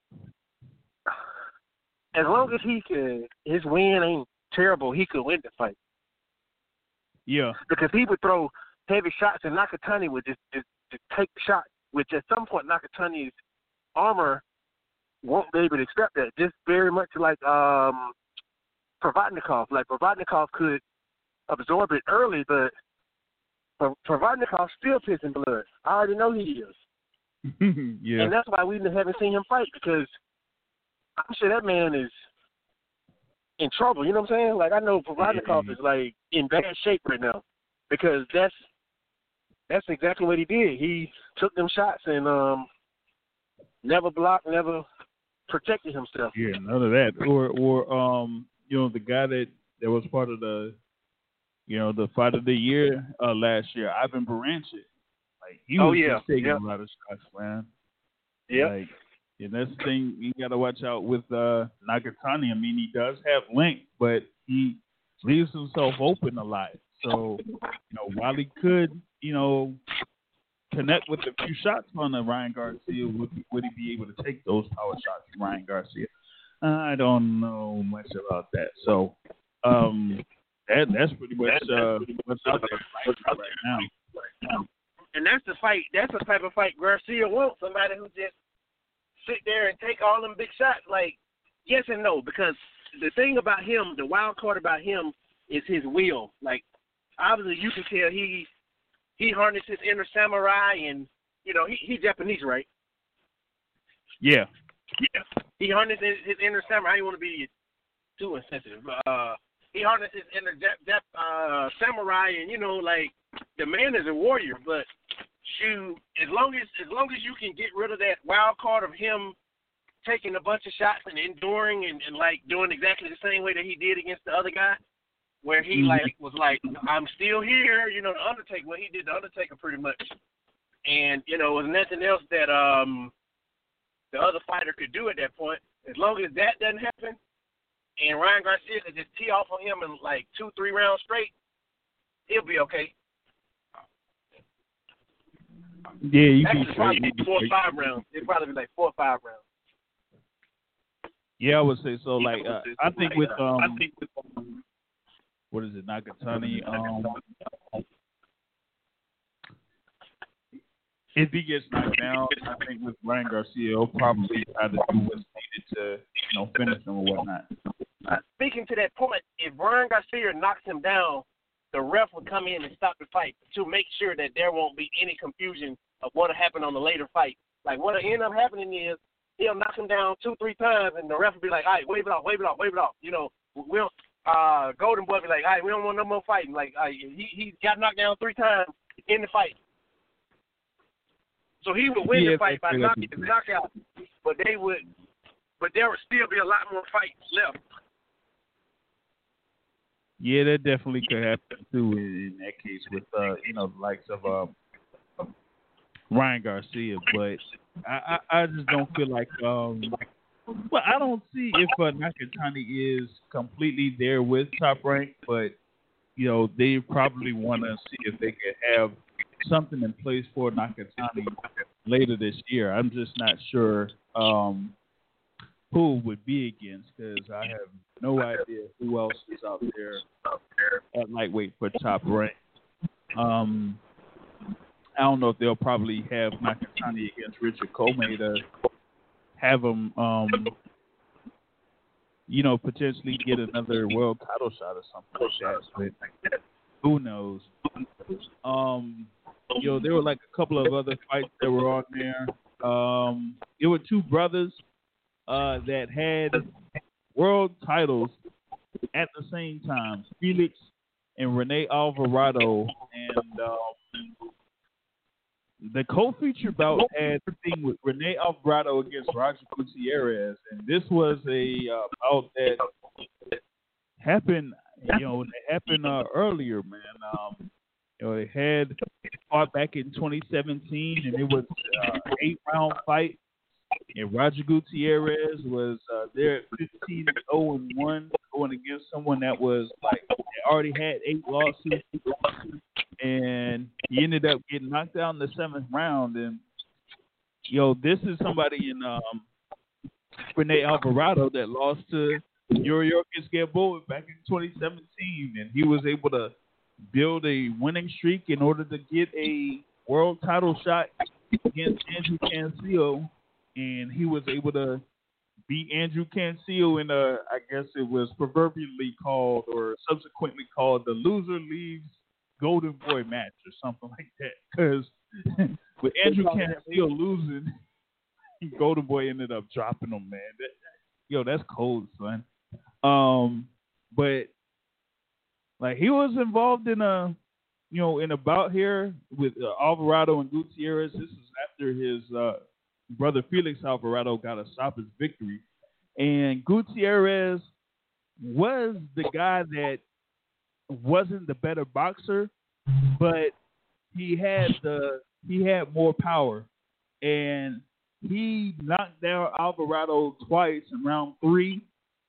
as long as he could, his win ain't terrible, he could win the fight. Yeah. Because he would throw heavy shots, and Nakatani would just, just, just take the shot, which at some point Nakatani's armor won't be able to accept that. Just very much like um, Provodnikov. Like, Provodnikov could absorb it early, but Provodnikov's still pissing blood. I already know he is. yeah. And that's why we haven't seen him fight, because I'm sure that man is in trouble. You know what I'm saying? Like, I know Provodnikov yeah. is, like, in bad shape right now because that's that's exactly what he did. He took them shots and um, never blocked, never protected himself. Yeah, none of that. Or, or um, you know, the guy that, that was part of the, you know, the fight of the year uh, last year, Ivan Baranchyk. Like, he was oh, yeah. just taking yep. a lot of shots, man. Yeah. Like, and that's the thing you got to watch out with uh, Nakatani. I mean, he does have length, but he leaves himself open a lot. So, you know, while he could, you know, connect with a few shots on the Ryan Garcia, would, would he be able to take those power shots from Ryan Garcia? I don't know much about that. So, um, that that's pretty much uh, what's out there right, right now. And that's the fight. That's the type of fight Garcia wants. Somebody who just sit there and take all them big shots. Like, yes and no, because the thing about him, the wild card about him, is his will. Like, obviously you can tell he he harnessed his inner samurai, and you know he he Japanese, right? Yeah. Yeah. He harnessed his, his inner samurai. I don't want to be too insensitive. Uh, he harnessed his inner Jap, Jap, uh, samurai, and you know, like the man is a warrior. But shoot, as long as as long as you can get rid of that wild card of him taking a bunch of shots and enduring and, and like doing exactly the same way that he did against the other guy, where he mm-hmm. like was like, I'm still here, you know, the Undertaker. Well, he did the Undertaker pretty much, and you know, it was nothing else that um the other fighter could do at that point. As long as that doesn't happen, and Ryan Garcia could just tee off on him in like two, three rounds straight, he'll be okay. Yeah, you Actually, can probably be four or five rounds. It'd probably be like four or five rounds. Yeah, I would say so. Like, uh, I think with um, I think with um, what is it, Nakatani? Um, if he gets knocked down, I think with Ryan Garcia, he'll probably try to do what's needed to, you know, finish him or whatnot. Speaking to that point, if Ryan Garcia knocks him down, the ref will come in and stop the fight to make sure that there won't be any confusion of what happened on the later fight. Like, what will end up happening is he'll knock him down two, three times, and the ref will be like, all right, wave it off, wave it off, wave it off. You know, we'll, uh, Golden Boy be like, all right, we don't want no more fighting. Like, uh, he, he got knocked down three times in the fight. So he would win yeah, the fight by knocking the knockout, but they would, but there would still be a lot more fights left. Yeah, that definitely could happen too in, in that case with uh, you know, the likes of uh, Ryan Garcia. But I, I, I just don't feel like um, well, I don't see if uh, Nakatani is completely there with Top Rank, but you know, they probably want to see if they could have something in place for Nakatani later this year. I'm just not sure um, who it would be against, because I have no idea who else is out there at lightweight for Top Rank. Um, I don't know if they'll probably have Nakatani against Richard Coleman to have him, um, you know, potentially get another world title shot or something like that. But who knows? Um, you know, there were like a couple of other fights that were on there. Um, there were two brothers uh, that had world titles at the same time, Felix and Rene Alvarado. And um, the co-feature bout had a thing with Rene Alvarado against Roger Gutierrez. And this was a uh, bout that happened, you know, it happened uh, earlier, man. Um, you know, they had fought back in twenty seventeen, and it was uh, an eight-round fight. And Roger Gutierrez was uh, there at fifteen and oh and one, going against someone that was like already had eight losses, and he ended up getting knocked out in the seventh round. And yo, this is somebody in um, Rene Alvarado that lost to Yuriorkis Gamboa back in twenty seventeen, and he was able to build a winning streak in order to get a world title shot against Andrew Cancio, and he was able to beat Andrew Cancio in a, I guess it was proverbially called or subsequently called the loser leaves Golden Boy match or something like that, because with Andrew Cancio losing, Golden Boy ended up dropping him, man. That, yo, that's cold, son. Um, but like he was involved in a, you know, in a bout here with uh, Alvarado and Gutierrez. This is after his uh, brother Felix Alvarado got a stoppage victory, and Gutierrez was the guy that wasn't the better boxer, but he had the he had more power, and he knocked down Alvarado twice in round three.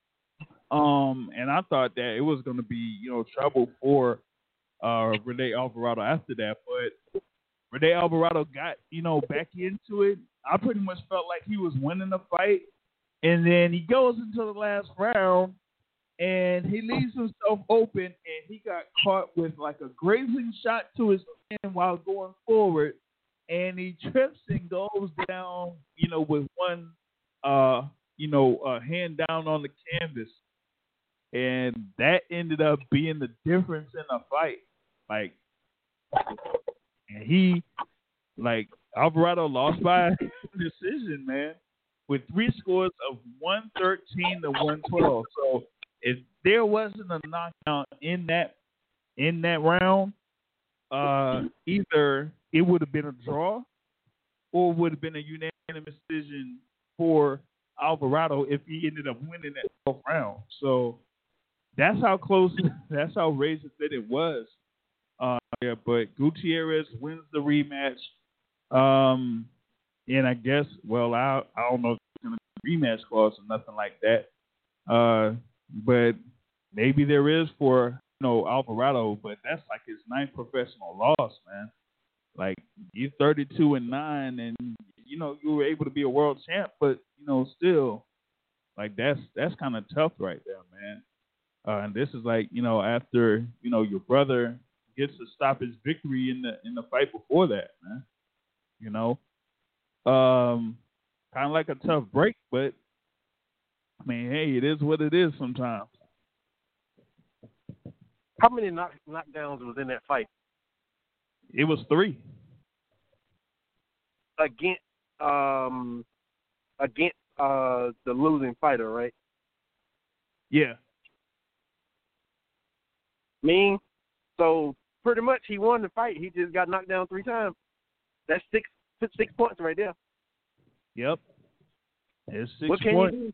Um, and I thought that it was going to be, you know, trouble for uh, Rene Alvarado after that. But Rene Alvarado got, you know, back into it. I pretty much felt like he was winning the fight. And then he goes into the last round, and he leaves himself open, and he got caught with like a grazing shot to his chin while going forward. And he trips and goes down, you know, with one, uh, you know, uh, hand down on the canvas. And that ended up being the difference in the fight. Like, and he, like, Alvarado lost by decision, man, with three scores of one thirteen to one twelve. So if there wasn't a knockdown in that in that round, uh, either it would have been a draw or would have been a unanimous decision for Alvarado if he ended up winning that twelfth round. So that's how close, that's how razor thin it was. Uh, yeah, but Gutierrez wins the rematch. Um, and I guess, well, I I don't know if it's going to be a rematch clause or nothing like that. Uh, but maybe there is for, you know, Alvarado, but that's like his ninth professional loss, man. Like, you're thirty-two and nine, and you know you were able to be a world champ, but you know still, like that's that's kind of tough right there, man. Uh, and this is like, you know, after, you know, your brother gets to stop his victory in the in the fight before that, man. You know, um, kind of like a tough break, but I mean, hey, it is what it is sometimes. How many knock, knockdowns was in that fight? It was three. Against um against uh the losing fighter, right? Yeah. Mean, so pretty much he won the fight. He just got knocked down three times. That's six six points right there. Yep. It's six what can points. you do?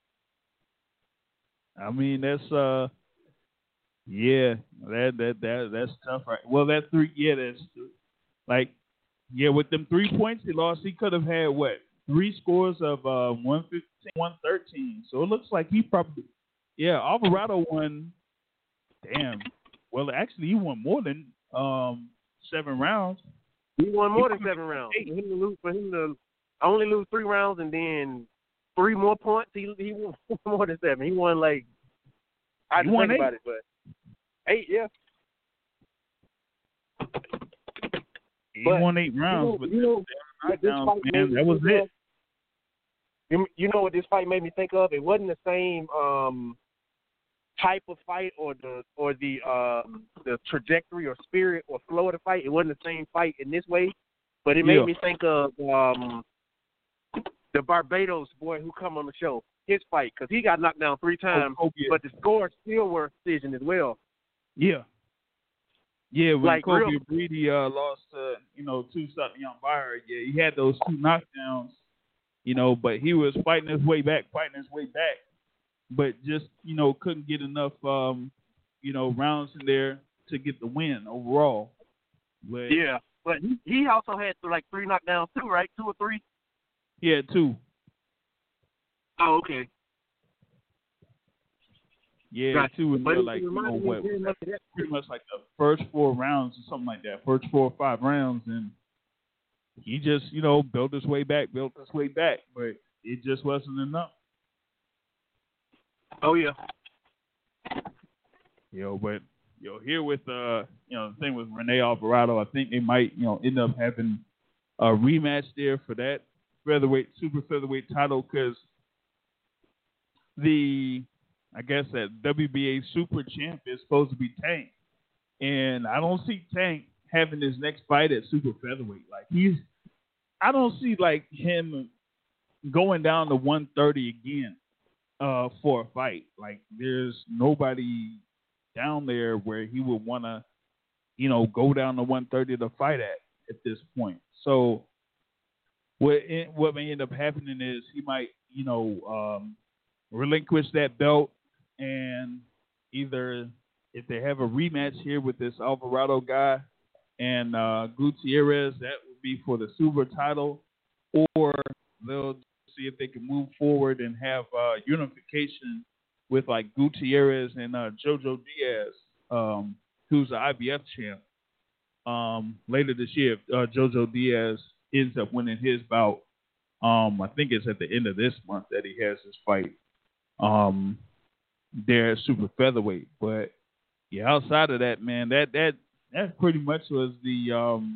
I mean, that's uh, yeah, that that that that's tough, right? Well, that three, yeah, that's like, yeah, with them three points he lost, he could have had what, three scores of uh one fifteen, one thirteen. So it looks like he probably, yeah, Alvarado won. Damn. Well, actually, he won more than um seven rounds. He won more he than seven rounds. For him to lose, for him to only lose three rounds and then three more points, he he won more than seven. He won like, I He didn't won think eight. about it, but eight, yeah. He But won eight rounds, you know, but you know what this fight knockdowns, made man, me that was think it. of? You, you know what this fight made me think of? It wasn't the same um, type of fight or the or the um, the trajectory or spirit or flow of the fight. It wasn't the same fight in this way, but it made Yeah. me think of um, the Barbados boy who come on the show. His fight, because he got knocked down three times, Kobe, but the score still were decision as well. yeah. Yeah, when Like, Kobe real- Brady uh, lost to, you know, two something young buyer, yeah, he had those two knockdowns, you know, but he was fighting his way back, fighting his way back, but just, you know, couldn't get enough, um, you know, rounds in there to get the win overall. But Yeah, but he, he also had like three knockdowns too, right? Two or three? he had two. Oh, okay. Yeah, Gotcha. two and But it like, you know, reminded me what, very much of that. pretty much like the first four rounds or something like that, first four or five rounds, and he just, you know, built his way back, built his way back, but it just wasn't enough. Oh, yeah. You know, but you know, here with uh, you know, the thing with Rene Alvarado, I think they might, you know, end up having a rematch there for that featherweight, super featherweight title, because the, I guess that W B A super champ is supposed to be Tank, and I don't see Tank having his next fight at super featherweight. Like he's, I don't see like him going down to one thirty again uh, for a fight. Like there's nobody down there where he would want to, you know, go down to one thirty to fight at at this point. So what it, what may end up happening is he might, you know, um, relinquish that belt, and either if they have a rematch here with this Alvarado guy and uh, Gutierrez, that would be for the super title, or they'll see if they can move forward and have uh, unification with like Gutierrez and uh, Jojo Diaz, um, who's the I B F champ. Um, later this year, if uh, Jojo Diaz ends up winning his bout, um, I think it's at the end of this month that he has his fight. Um, they're super featherweight, but yeah, outside of that, man, that that that pretty much was the um,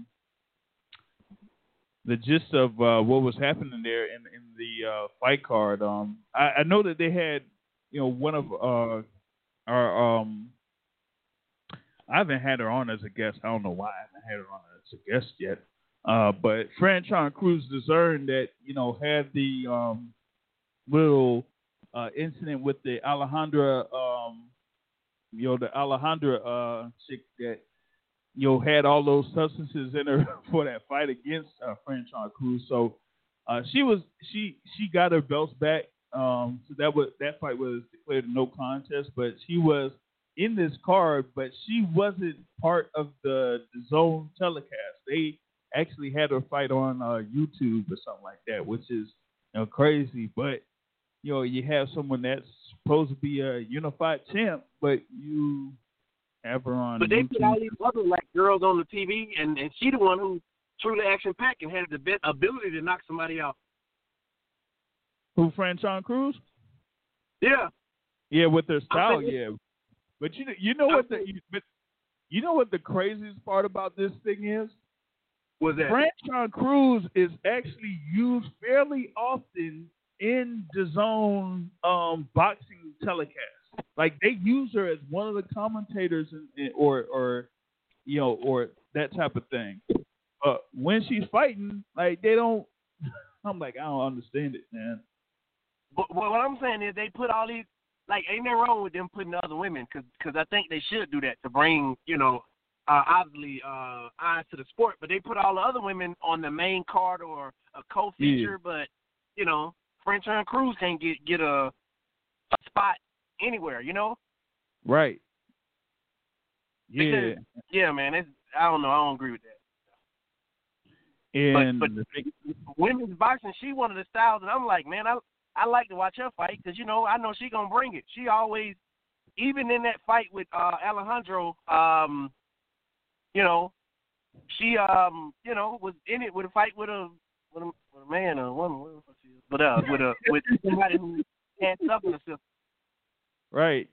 the gist of uh, what was happening there in in the uh, fight card. Um, I, I know that they had, you know, one of uh, our um, I haven't had her on as a guest. I don't know why I haven't had her on as a guest yet. Uh, but Franchon Cruz discerned that, you know, had the um, little uh, incident with the Alejandra, um, you know, the Alejandra uh, chick that, you know, had all those substances in her for that fight against uh, Franchon Cruz. So uh, she was she she got her belts back. Um, so that was that fight was declared a no contest, but she was in this card, but she wasn't part of the, the zone telecast. They actually had her fight on uh, YouTube or something like that, which is, you know, crazy. But, you know, you have someone that's supposed to be a unified champ, but you have her on But they YouTube. put all these other like girls on the T V, and, and she the one who truly action packed and had the be- ability to knock somebody out. Who, Franchon Cruz? Yeah. Yeah, with their style, thinking, yeah. But you you know what the you, but you know what the craziest part about this thing is? Was that Franchon Cruz is actually used fairly often in the zone um, boxing telecast. Like they use her as one of the commentators, in, in, or or you know, or that type of thing. But when she's fighting, like they don't. I'm like, I don't understand it, man. But, but what I'm saying is they put all these, like, ain't nothing wrong with them putting the other women, because cause I think they should do that to bring, you know, uh, obviously uh, eyes to the sport. But they put all the other women on the main card or a co-feature. Yeah. But, you know, Franchon Cruz can't get, get a, a spot anywhere, you know? Right. Yeah. Because, yeah, man, it's, I don't know. I don't agree with that. And but, but women's boxing, she one of the styles, and I'm like, man, I I like to watch her fight because, you know, I know she gonna bring it. She always, even in that fight with uh, Alejandro, um, you know, she um, you know, was in it with a fight with a with a, with a man or a woman, whatever she is, but uh, with a with somebody who had stuff in the system. Right.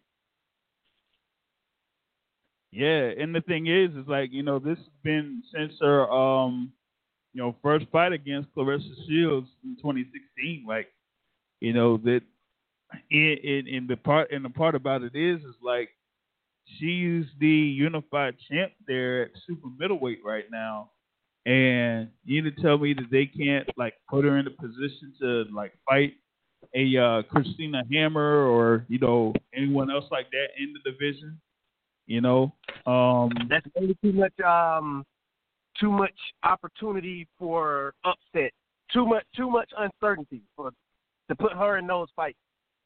Yeah, and the thing is, is like, you know, this has been since her, um, you know, first fight against Claressa Shields in twenty sixteen. Like, you know, that in, in, in the part and the part about it is, is like she's the unified champ there at super middleweight right now, and you need to tell me that they can't like put her in a position to like fight a uh, Christina Hammer or, you know, anyone else like that in the division. You know, um, that's maybe too much, um, too much opportunity for upset, too much, too much uncertainty for to put her in those fights.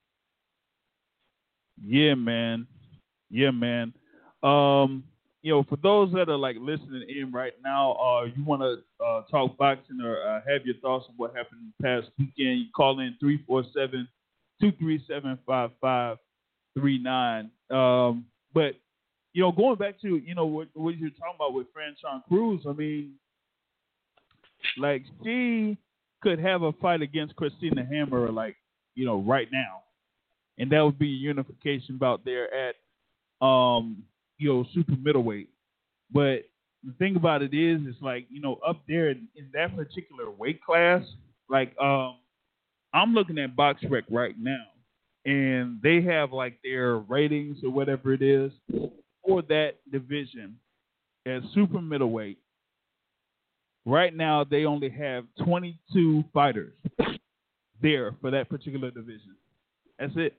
Yeah, man. Yeah, man. Um, you know, for those that are like listening in right now, uh, you want to uh, talk boxing or uh, have your thoughts on what happened past weekend, you call in three four seven, two three seven, five five three nine. Um, but you know, going back to, you know, what, what you're talking about with Franchon Cruz, I mean, like, she could have a fight against Christina Hammer, like, you know, right now. And that would be a unification bout there at, um, you know, super middleweight. But the thing about it is, it's like, you know, up there in, in that particular weight class, like, um, I'm looking at BoxRec right now, and they have, like, their ratings or whatever it is for that division at super middleweight. Right now, they only have twenty-two fighters there for that particular division. That's it.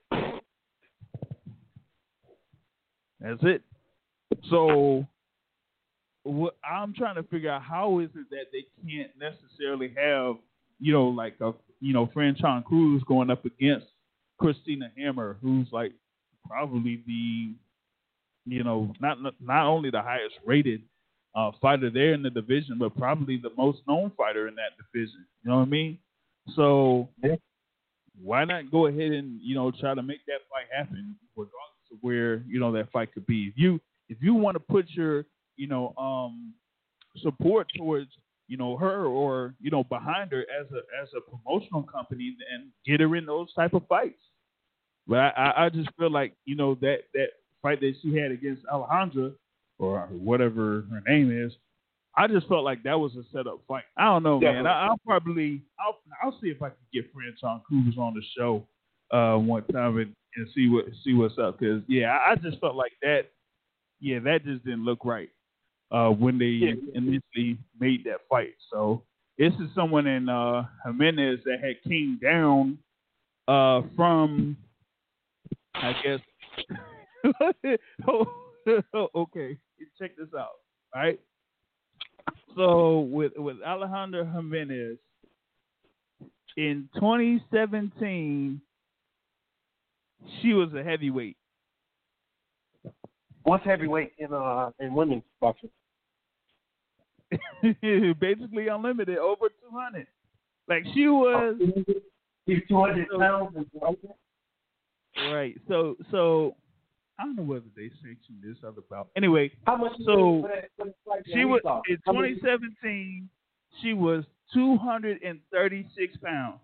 That's it. So what I'm trying to figure out, how is it that they can't necessarily have, you know, like a, you know, Franchon Cruz going up against Christina Hammer, who's like probably the, you know, not not only the highest rated uh, fighter there in the division, but probably the most known fighter in that division. You know what I mean? So yeah. Why not go ahead and, you know, try to make that fight happen, regardless of where, you know, that fight could be. If you if you want to put your, you know, um, support towards, you know, her or, you know, behind her as a as a promotional company, and get her in those type of fights. But I, I, I just feel like, you know, that that fight that she had against Alejandra, or whatever her name is, I just felt like that was a setup fight. I don't know, Definitely. man. I, I'll probably I'll I'll see if I can get Franchon Cruz on the show uh, one time and, and see what see what's up. Because yeah, I, I just felt like that yeah, that just didn't look right uh, when they Yeah. initially made that fight. So this is someone in uh, Jimenez that had came down uh, from, I guess. Okay, check this out. All right. So with with Alejandra Jimenez in twenty seventeen, she was a heavyweight. What's heavyweight in uh in women's boxing? Basically unlimited, over two hundred. Like she was. She's two hundred pounds. Right. So so I don't know whether they sanctioned this other bout. Anyway, How much? so for that, for that she was in twenty seventeen. She was two hundred thirty-six pounds.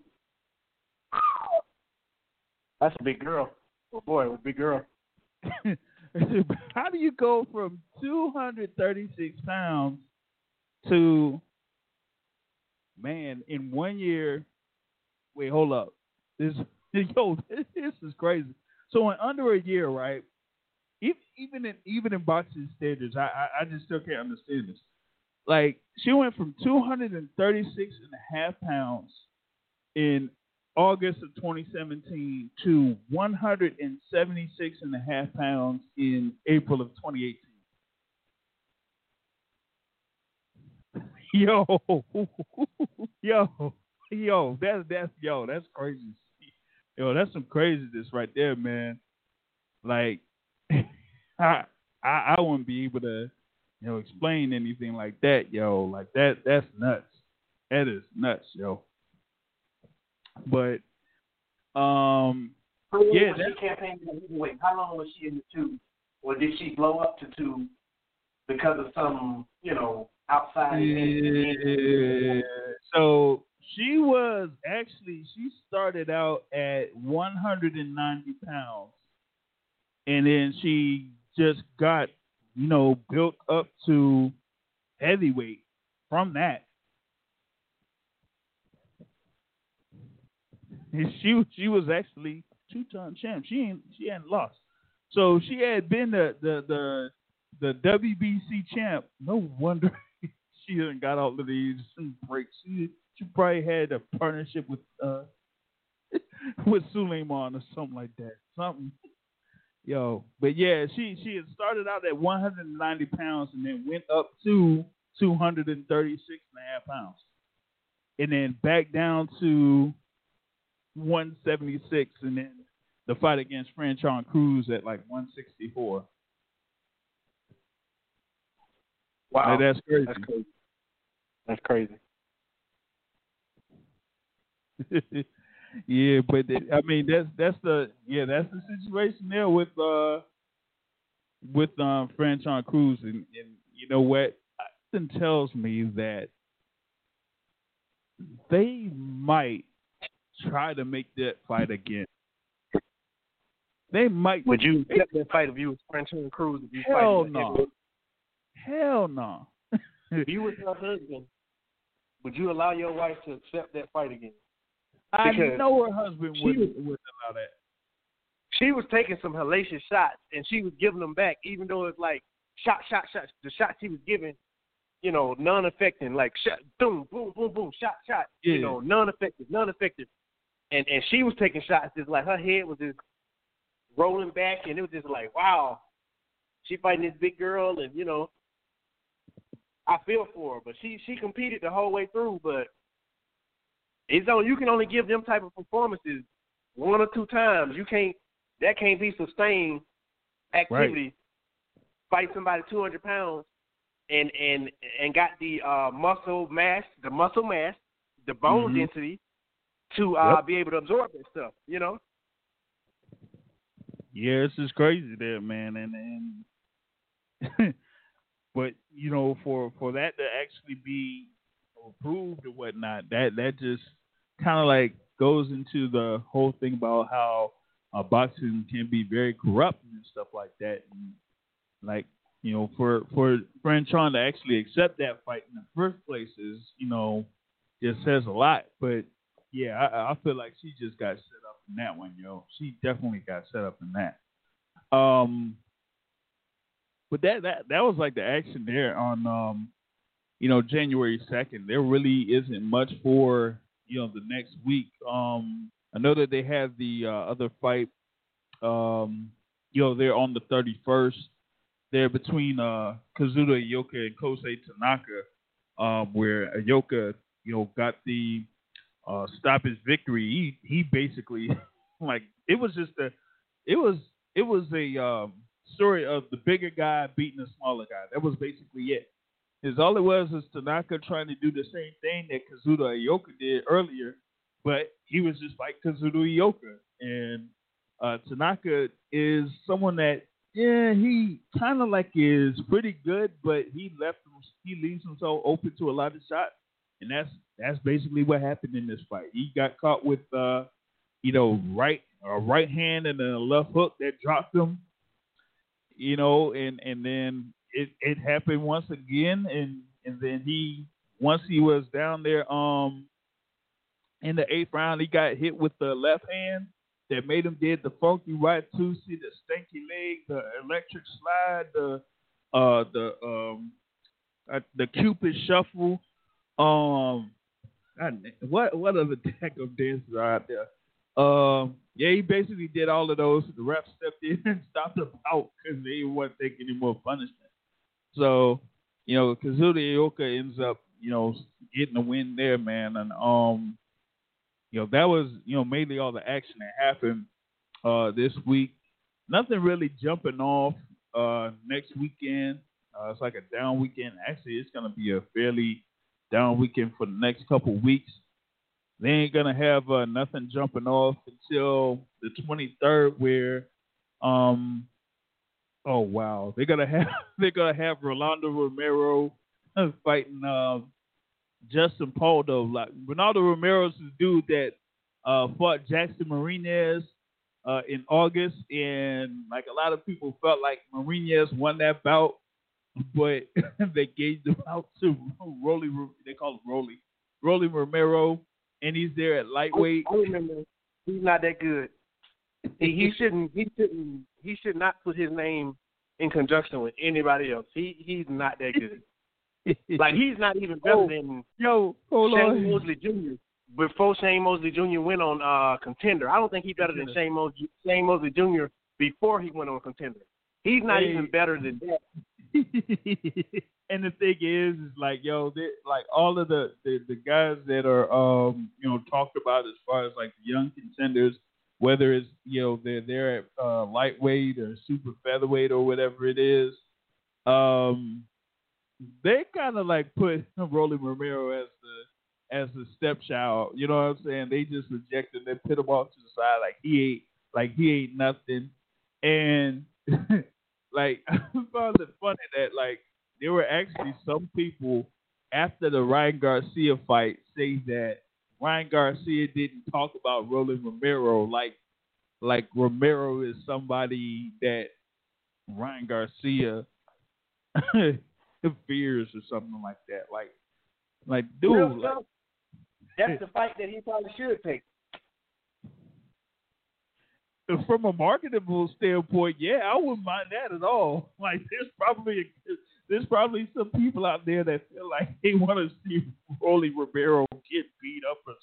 That's a big girl. Oh boy, a big girl. How do you go from two hundred thirty-six pounds to, man, in one year? Wait, hold up. This, yo, this, this is crazy. So in under a year, right? Even even in even in boxing standards, I, I I just still can't understand this. Like she went from two hundred thirty-six and a half pounds in August of twenty seventeen to one hundred seventy-six and a half pounds in April of twenty eighteen. Yo, yo, yo, that's that's yo, that's crazy. Yo, that's some craziness right there, man. Like, I, I I wouldn't be able to, you know, explain anything like that, yo. Like that, that's nuts. That is nuts, yo. But, um, How long yeah, was she campaigning at heavyweight? How long was she in the two, or did she blow up to two because of some, you know, outside? Yeah. So she was actually she started out at one hundred ninety pounds, and then she just got, you know, built up to heavyweight from that. She she was actually two-time champ. She ain't she hadn't lost. So she had been the the the, the W B C champ. No wonder she done got all of these breaks. She she probably had a partnership with uh with Suleiman or something like that. Something. Yo, but yeah, she she had started out at one hundred ninety pounds and then went up to two hundred thirty-six and a half pounds, and then back down to one seventy-six, and then the fight against Franchon Cruz at like one sixty-four. Wow, like, that's crazy. That's crazy. That's crazy. Yeah, but it, I mean that's that's the yeah that's the situation there with uh with um Franchon Cruz, and, and you know what? Something tells me that they might try to make that fight again. They might. Would you accept that fight if you was Franchon Cruz? If you Hell fight no. Hell no. If you was her husband, would you allow your wife to accept that fight again? I Because know her husband wouldn't, was, wouldn't allow that. She was taking some hellacious shots, and she was giving them back, even though it's like shot, shot, shot. The shots she was giving, you know, non-affecting, like shot, boom, boom, boom, boom, shot, shot. Yeah. You know, non-effective, non-effective. And and she was taking shots, just like her head was just rolling back, and it was just like, wow, she fighting this big girl, and you know, I feel for her, but she she competed the whole way through, but it's on. You can only give them type of performances one or two times. You can't. That can't be sustained activity. Right. Fight somebody two hundred pounds and and and got the uh, muscle mass, the muscle mass, the bone mm-hmm. density to uh, yep. be able to absorb that stuff. You know. Yeah, it's just crazy there, man, and and but you know, for for that to actually be approved or whatnot, that that just kind of like goes into the whole thing about how uh, boxing can be very corrupt and stuff like that. And like, you know, for for Franchon to actually accept that fight in the first place is, you know, just says a lot. But yeah, I, I feel like she just got set up in that one, yo. She definitely got set up in that. Um, but that that that was like the action there on um you know January second. There really isn't much for you know the next week. Um, I know that they have the uh, other fight. Um, you know they're on the thirty-first. They're between uh, Kazuda Ioka and Kosei Tanaka, um, where Ioka you know got the uh, stoppage victory. He he basically like it was just a it was it was a um, story of the bigger guy beating the smaller guy. That was basically it. Is all it was is Tanaka trying to do the same thing that Kazuda Ioka did earlier, but he was just like Kazuda Ioka. And uh, Tanaka is someone that, yeah, he kind of like is pretty good, but he left him, he leaves himself open to a lot of shots, and that's that's basically what happened in this fight. He got caught with, uh, you know, right a right hand and a left hook that dropped him, you know, and and then. It, it happened once again, and, and then he once he was down there um in the eighth round, he got hit with the left hand that made him did the funky right two, see the stanky leg, the electric slide, the uh the um uh, the Cupid shuffle. Um, God, what what other deck of dances are out there? Um, yeah, he basically did all of those. The ref stepped in and stopped him out because they weren't taking any more punishment. So, you know, Kazuda Ioka ends up, you know, getting a win there, man. And, um, you know, that was, you know, mainly all the action that happened uh, this week. Nothing really jumping off uh, next weekend. Uh, it's like a down weekend. Actually, it's going to be a fairly down weekend for the next couple weeks. They ain't going to have uh, nothing jumping off until the twenty-third where um, – oh wow! They're gonna have they're gonna have Rolando Romero fighting uh, Justin Paldo. Like Ronaldo Romero's the dude that uh, fought Jackson Marinez uh, in August, and like a lot of people felt like Marinez won that bout, but they gave the bout to Rolly. They call him Rolly, Rolly Romero, and he's there at lightweight. I remember he's not that good. He, he shouldn't. He shouldn't. He should not put his name in conjunction with anybody else. He he's not that good. Like he's not even better oh, than yo, hold Shane on. Mosley Junior Before Shane Mosley Junior went on uh, Contender, I don't think he's better than Shane Mosley, Shane Mosley Junior before he went on Contender. He's not hey. even better than that. And the thing is, is like yo, like all of the, the the guys that are um you know talked about as far as like the young contenders. Whether it's, you know, they're, they're at uh, lightweight or super featherweight or whatever it is, um, they kind of like put Rolly Romero as the as the stepchild. You know what I'm saying? They just rejected him, put him off to the side like he ain't like he ain't nothing. And like I found it funny that like there were actually some people after the Ryan Garcia fight say that Ryan Garcia didn't talk about Rolly Romero like like Romero is somebody that Ryan Garcia fears or something like that. Like, like dude, like, that's the fight that he probably should take. From a marketable standpoint, yeah, I wouldn't mind that at all. Like, there's probably there's probably some people out there that feel like they want to see Rolly Romero get beat up or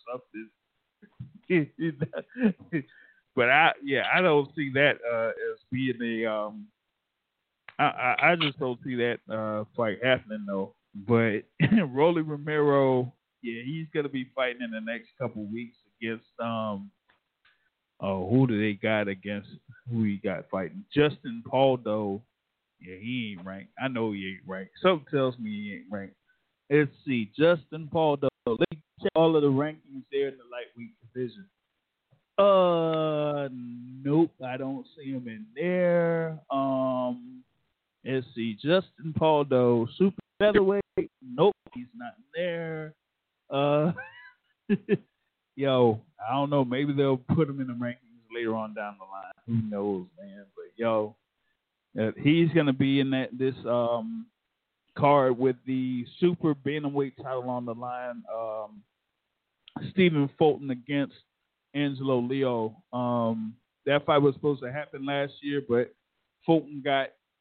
something. But I, yeah, I don't see that uh, as being a. Um, I, I, I just don't see that uh, fight happening though. But Rolly Romero, yeah, he's gonna be fighting in the next couple weeks against um. Oh, who do they got against? Who he got fighting? Justin Paldo. Yeah, he ain't ranked. I know he ain't ranked. Something tells me he ain't ranked. Let's see. Justin Paldo. Let's check all of the rankings there in the lightweight division. Uh, nope. I don't see him in there. Um, let's see. Justin Paldo. Super featherweight. Nope, he's not in there. Uh, yo, I don't know. Maybe they'll put him in the rankings later on down the line. Who knows, man? But yo. Uh, he's going to be in that this um, card with the super bantamweight title on the line. Um, Stephen Fulton against Angelo Leo. Um, that fight was supposed to happen last year, but Fulton got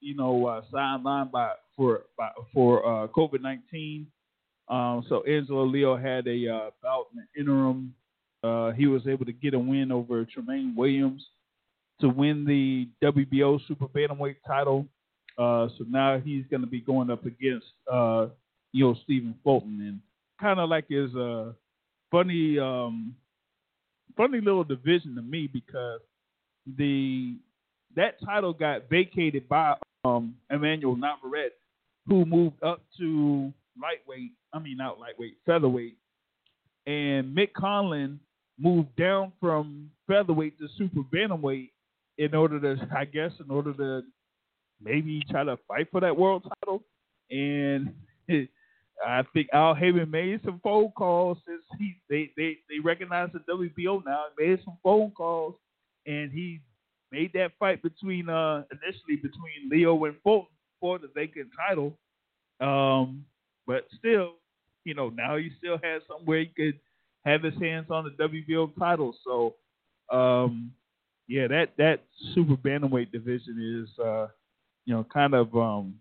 you know, uh, sidelined by for by, for uh, COVID nineteen. Um, so Angelo Leo had a uh, bout in the interim. Uh, he was able to get a win over Tremaine Williams to win the W B O Super Bantamweight title. Uh, so now he's going to be going up against, uh, you know, Stephen Fulton, and kind of like his uh, funny, um, funny little division to me, because the that title got vacated by um, Emmanuel Navarrete, who moved up to lightweight. I mean, not lightweight, featherweight, and Mick Conlan moved down from featherweight to super bantamweight in order to, I guess, in order to maybe try to fight for that world title. And it, I think Al Heyman made some phone calls since he they they, they recognize the W B O now. Made some phone calls, and he made that fight between uh initially between Leo and Fulton for the vacant title. Um, but still, you know, now he still has somewhere he could have his hands on the W B O title. So, um, yeah, that that super bantamweight division is, uh, you know, kind of um,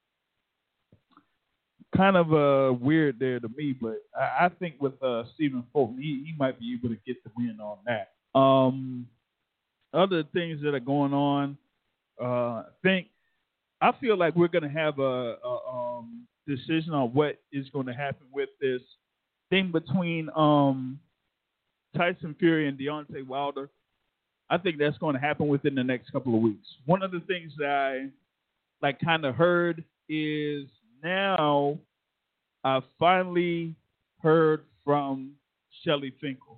kind of uh, weird there to me. But I, I think with uh, Stephen Fulton, he, he might be able to get the win on that. Um, other things that are going on, uh, I think I feel like we're going to have a, a um, decision on what is going to happen with this thing between um, Tyson Fury and Deontay Wilder. I think that's going to happen within the next couple of weeks. One of the things that I like kind of heard is now I finally heard from Shelly Finkel.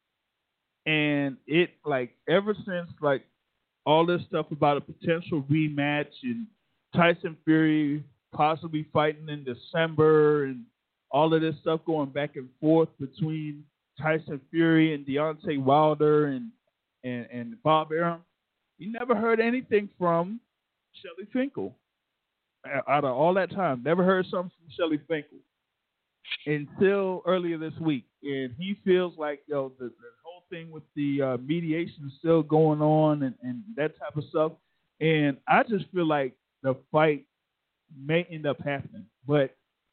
And it, like, ever since, like, all this stuff about a potential rematch and Tyson Fury possibly fighting in December and all of this stuff going back and forth between Tyson Fury and Deontay Wilder and and, and Bob Arum, you never heard anything from Shelly Finkel. Out of all that time, never heard something from Shelly Finkel until earlier this week. And he feels like, yo, the, the whole thing with the uh, mediation is still going on and, and that type of stuff. And I just feel like the fight may end up happening. But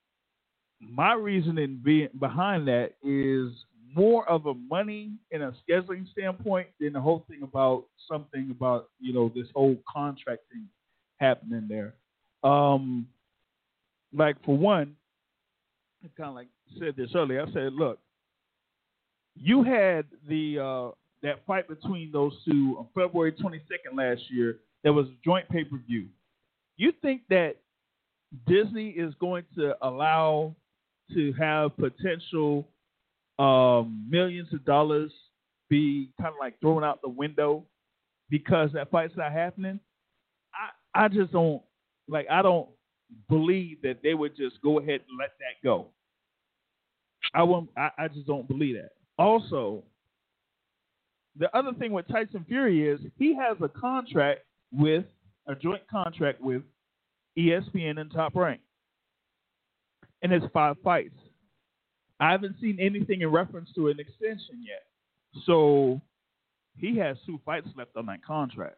my reasoning being behind that is more of a money and a scheduling standpoint than the whole thing about something about, you know, this whole contract thing happening there. Um, like, for one, I kind of like said this earlier. I said, look, you had the uh, that fight between those two on February twenty-second last year. That was a joint pay-per-view. You think that Disney is going to allow to have potential um, millions of dollars be kind of like thrown out the window because that fight's not happening? I, I just don't, like, I don't believe that they would just go ahead and let that go. I won't, I, I just don't believe that. Also, the other thing with Tyson Fury is he has a contract with, a joint contract with E S P N and Top Rank. And it's five fights. I haven't seen anything in reference to an extension yet. So he has two fights left on that contract.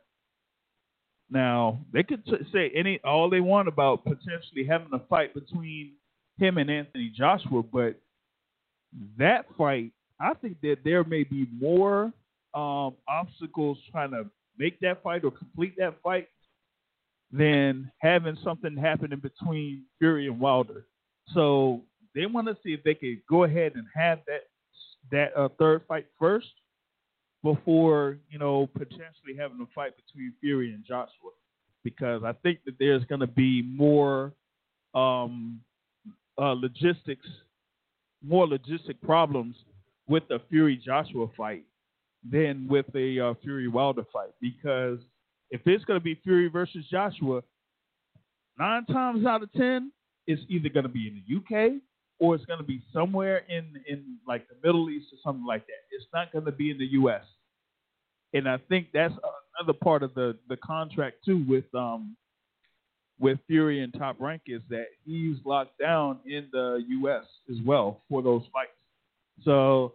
Now, they could t- say any all they want about potentially having a fight between him and Anthony Joshua, but that fight, I think that there may be more um, obstacles trying to make that fight or complete that fight than having something happen in between Fury and Wilder. So they want to see if they could go ahead and have that that uh, third fight first before, you know, potentially having a fight between Fury and Joshua, because I think that there's going to be more um, uh, logistics, more logistic problems with the Fury Joshua fight than with a uh, Fury Wilder fight, because if it's going to be Fury versus Joshua, nine times out of ten, it's either going to be in the U K or it's going to be somewhere in, in like the Middle East or something like that. It's not going to be in the U S. And I think that's another part of the, the contract too with um with Fury and Top Rank, is that he's locked down in the U S as well for those fights. So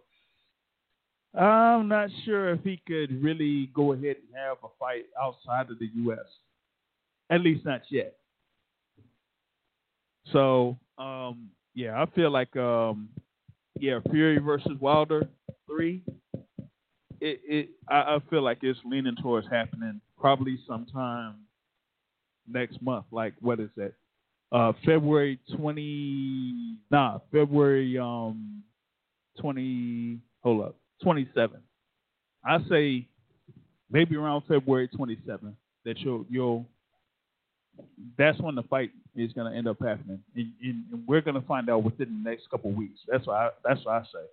I'm not sure if he could really go ahead and have a fight outside of the U S. At least not yet. So, um, yeah, I feel like, um, yeah, Fury versus Wilder three. It, it, I, I feel like it's leaning towards happening probably sometime next month. Like, what is that? Uh, February twenty. Nah, February um twenty. Hold up, twenty seven. I say maybe around February twenty seventh that you'll you'll. That's when the fight is going to end up happening, and, and, and we're going to find out within the next couple of weeks. That's what I, that's what I say.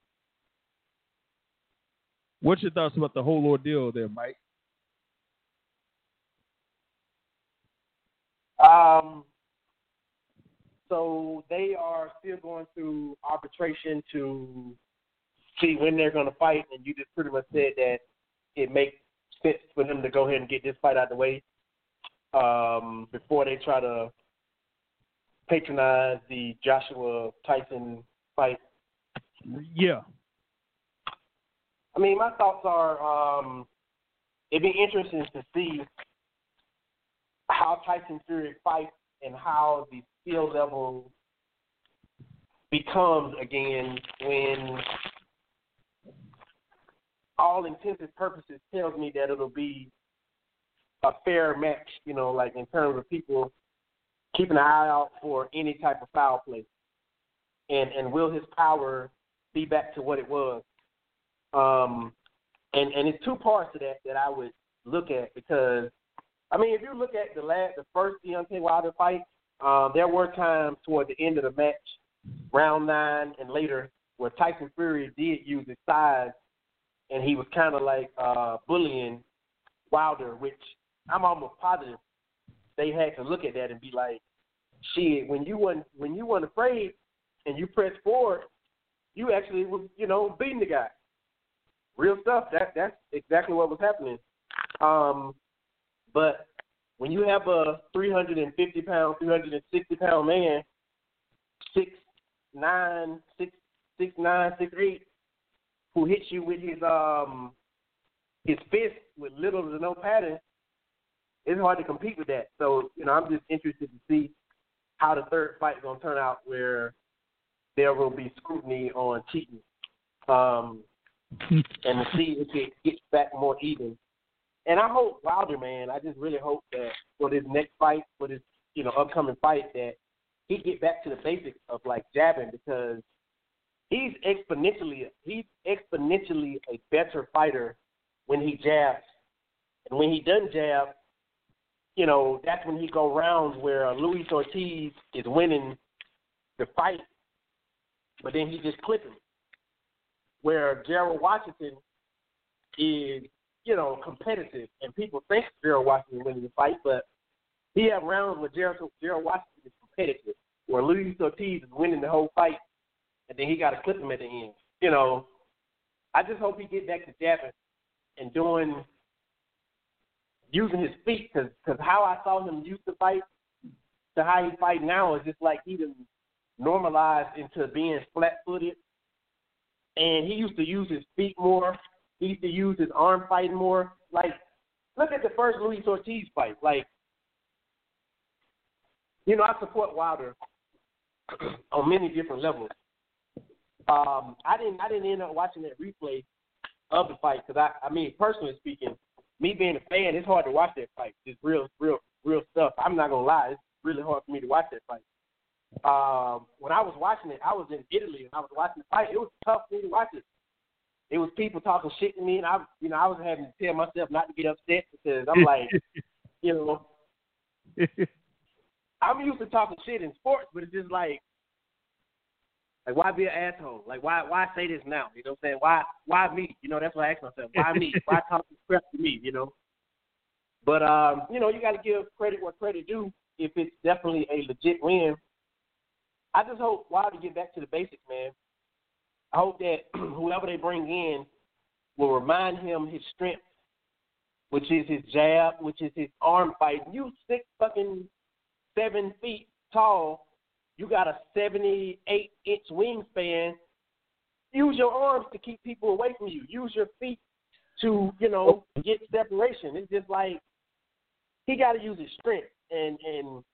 What's your thoughts about the whole ordeal there, Mike? Um. So they are still going through arbitration to see when they're going to fight, and you just pretty much said that it makes sense for them to go ahead and get this fight out of the way um, before they try to patronize the Joshua Tyson fight. Yeah. I mean, my thoughts are um, it'd be interesting to see how Tyson Fury fights and how the skill level becomes again when all intents and purposes tells me that it'll be a fair match, you know, like in terms of people keeping an eye out for any type of foul play. And and will his power be back to what it was? Um, and, and it's two parts to that that I would look at because, I mean, if you look at the last, the first Deontay Wilder fight, um, there were times toward the end of the match, round nine and later, where Tyson Fury did use his size, and he was kind of like uh, bullying Wilder, which I'm almost positive they had to look at that and be like, shit, when you weren't, when you weren't afraid and you pressed forward, you actually was, you know, beating the guy. Real stuff. That That's exactly what was happening. Um, but when you have a three hundred fifty pound, three hundred sixty pound man, six nine, six six nine, six eight, who hits you with his um his fist with little to no pattern, it's hard to compete with that. So, you know, I'm just interested to see how the third fight is gonna turn out, where there will be scrutiny on cheating, um, and to see if it gets back more even. And I hope Wilder, man, I just really hope that for this next fight, for this, you know, upcoming fight, that he get back to the basics of like jabbing, because he's exponentially he's exponentially a better fighter when he jabs. And when he doesn't jab, you know, that's when he go rounds where Luis Ortiz is winning the fight, but then he just clips him. Where Gerald Washington is, you know, competitive, and people think Gerald Washington is winning the fight, but he have rounds where Gerald, Gerald Washington is competitive, where Luis Ortiz is winning the whole fight, and then he got to clip him at the end. You know, I just hope he get back to jabbing and doing, using his feet, because how I saw him used to fight to how he fight now is just like he done normalized into being flat-footed. And he used to use his feet more. He used to use his arm fighting more. Like, look at the first Luis Ortiz fight. Like, you know, I support Wilder on many different levels. Um, I didn't. I didn't end up watching that replay of the fight because I. I mean, personally speaking, me being a fan, it's hard to watch that fight. It's real, real, real stuff. I'm not gonna lie. It's really hard for me to watch that fight. Um, when I was watching it, I was in Italy and I was watching the fight. It was tough for me to watch it. It was people talking shit to me, and I, you know, I was having to tell myself not to get upset because I'm like, you know, I'm used to talking shit in sports, but it's just like, like why be an asshole? Like why, why say this now? You know what I'm saying? Why, why me? You know, that's what I ask myself. Why me? Why talk crap to me? You know. But um, you know, you got to give credit where credit due. If it's definitely a legit win. I just hope Wilder get back to the basics, man. I hope that whoever they bring in will remind him his strength, which is his jab, which is his arm fight. You six fucking seven feet tall, you got a seventy-eight inch wingspan. Use your arms to keep people away from you. Use your feet to, you know, get separation. It's just like he got to use his strength, and and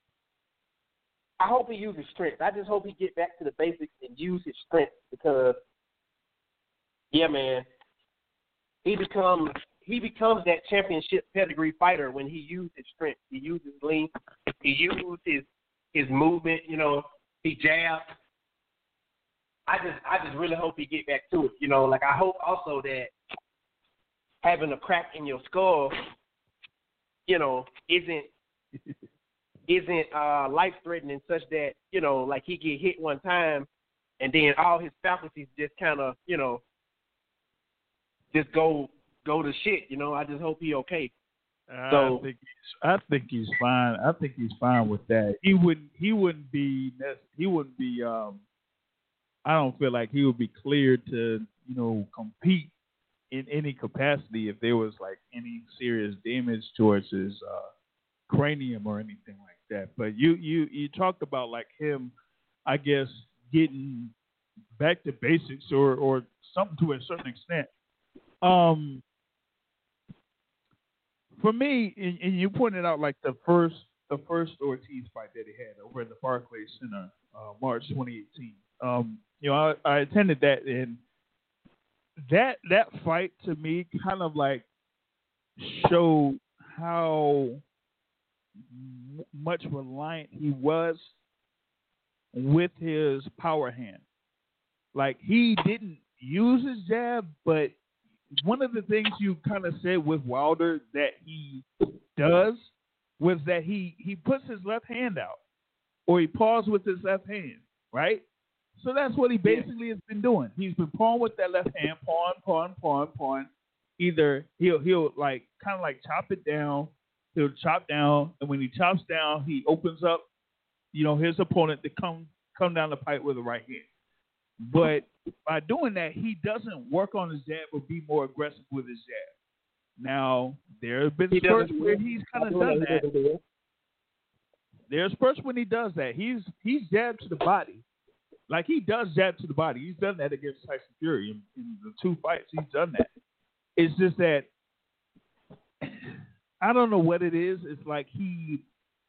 I hope he uses strength. I just hope he get back to the basics and use his strength because, yeah, man, he becomes he becomes that championship pedigree fighter when he uses his strength. He uses length. He uses his his movement. You know, he jabs. I just I just really hope he get back to it. You know, like I hope also that having a crack in your skull, you know, isn't isn't uh, life threatening such that, you know, like he get hit one time and then all his faculties just kind of, you know, just go go to shit. You know, I just hope he okay. I So think he's, I think he's fine. I think he's fine with that. He wouldn't he wouldn't be he wouldn't be um I don't feel like he would be cleared to, you know, compete in any capacity if there was like any serious damage towards his uh, cranium or anything like that. But you, you, you talked about like him, I guess, getting back to basics or, or something to a certain extent. Um, for me, and, and you pointed out like the first the first Ortiz fight that he had over at the Barclays Center, uh, March twenty eighteen. Um, you know, I, I attended that, and that that fight to me kind of like showed how m- much reliant he was with his power hand. Like he didn't use his jab, but one of the things you kind of said with Wilder that he does was that he, he puts his left hand out or he paws with his left hand, right? So that's what he basically has been doing. He's been pawing with that left hand, pawing, pawing, pawing, pawing. Either he'll he'll like kind of like chop it down, he'll chop down, and when he chops down, he opens up, you know, his opponent to come come down the pipe with the right hand. But by doing that, he doesn't work on his jab or be more aggressive with his jab. Now, there have been spurts where he's kind of done that. There's spurts when he does that. He's he's jabbed to the body. Like, he does jab to the body. He's done that against Tyson Fury in, in the two fights. He's done that. It's just that I don't know what it is. It's like he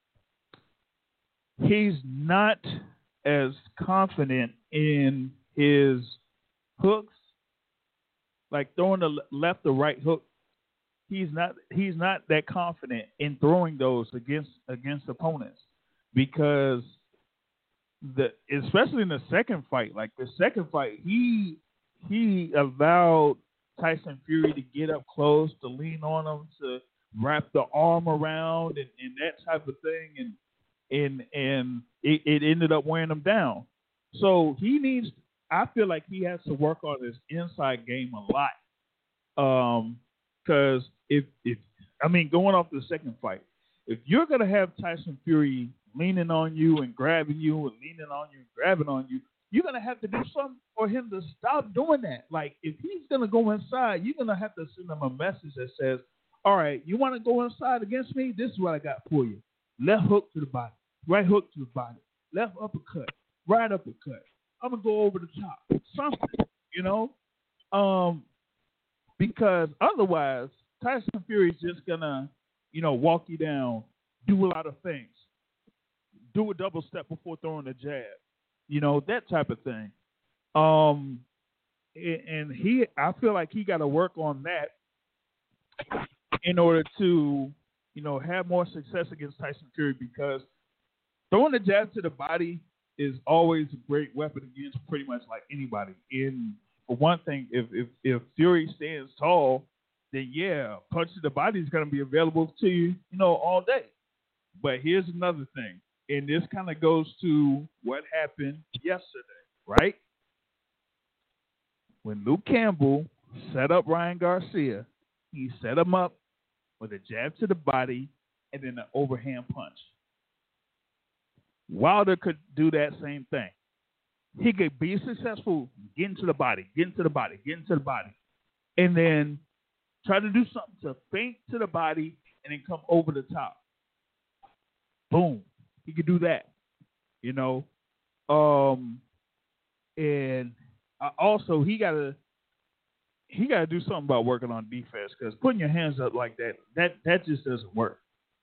he's not as confident in his hooks, like throwing the left or right hook. He's not he's not that confident in throwing those against against opponents because the especially in the second fight, like the second fight, he he allowed Tyson Fury to get up close, to lean on him, to wrap the arm around and, and that type of thing, and and and it, it ended up wearing him down. So he needs, I feel like he has to work on his inside game a lot. Um, because if if I mean going off the second fight, if you're gonna have Tyson Fury leaning on you and grabbing you and leaning on you and grabbing on you, you're gonna have to do something for him to stop doing that. Like if he's gonna go inside, you're gonna have to send him a message that says, all right, you want to go inside against me? This is what I got for you. Left hook to the body, right hook to the body, left uppercut, right uppercut. I'm gonna go over the top. Something, you know? Um, because otherwise, Tyson Fury's just gonna, you know, walk you down, do a lot of things, do a double step before throwing a jab, you know, that type of thing. Um, and he, I feel like he got to work on that in order to, you know, have more success against Tyson Fury, because throwing a jab to the body is always a great weapon against pretty much like anybody. And for one thing, if if, if Fury stands tall, then yeah, punch to the body is going to be available to you, you know, all day. But here's another thing, and this kind of goes to what happened yesterday, right? When Luke Campbell set up Ryan Garcia, he set him up with a jab to the body and then an overhand punch. Wilder could do that same thing. He could be successful getting to the body, getting to the body, getting to the body, and then try to do something to feint to the body and then come over the top. Boom. He could do that, you know. Um, and also he got to he got to do something about working on defense, because putting your hands up like that, that, that just doesn't work.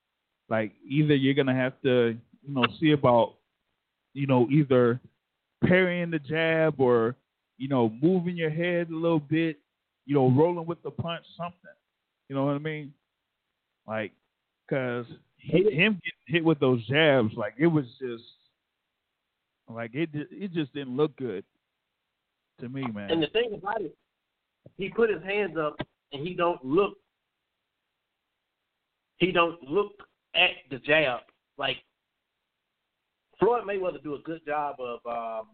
Like either you're gonna have to, you know, see about, you know, either parrying the jab or, you know, moving your head a little bit, you know, rolling with the punch, something. You know what I mean? Like, cause he, him getting hit with those jabs, like it was just, like it, it just didn't look good to me, man. And the thing about it, he put his hands up and he don't look, he don't look at the jab. Like Floyd Mayweather do a good job of um,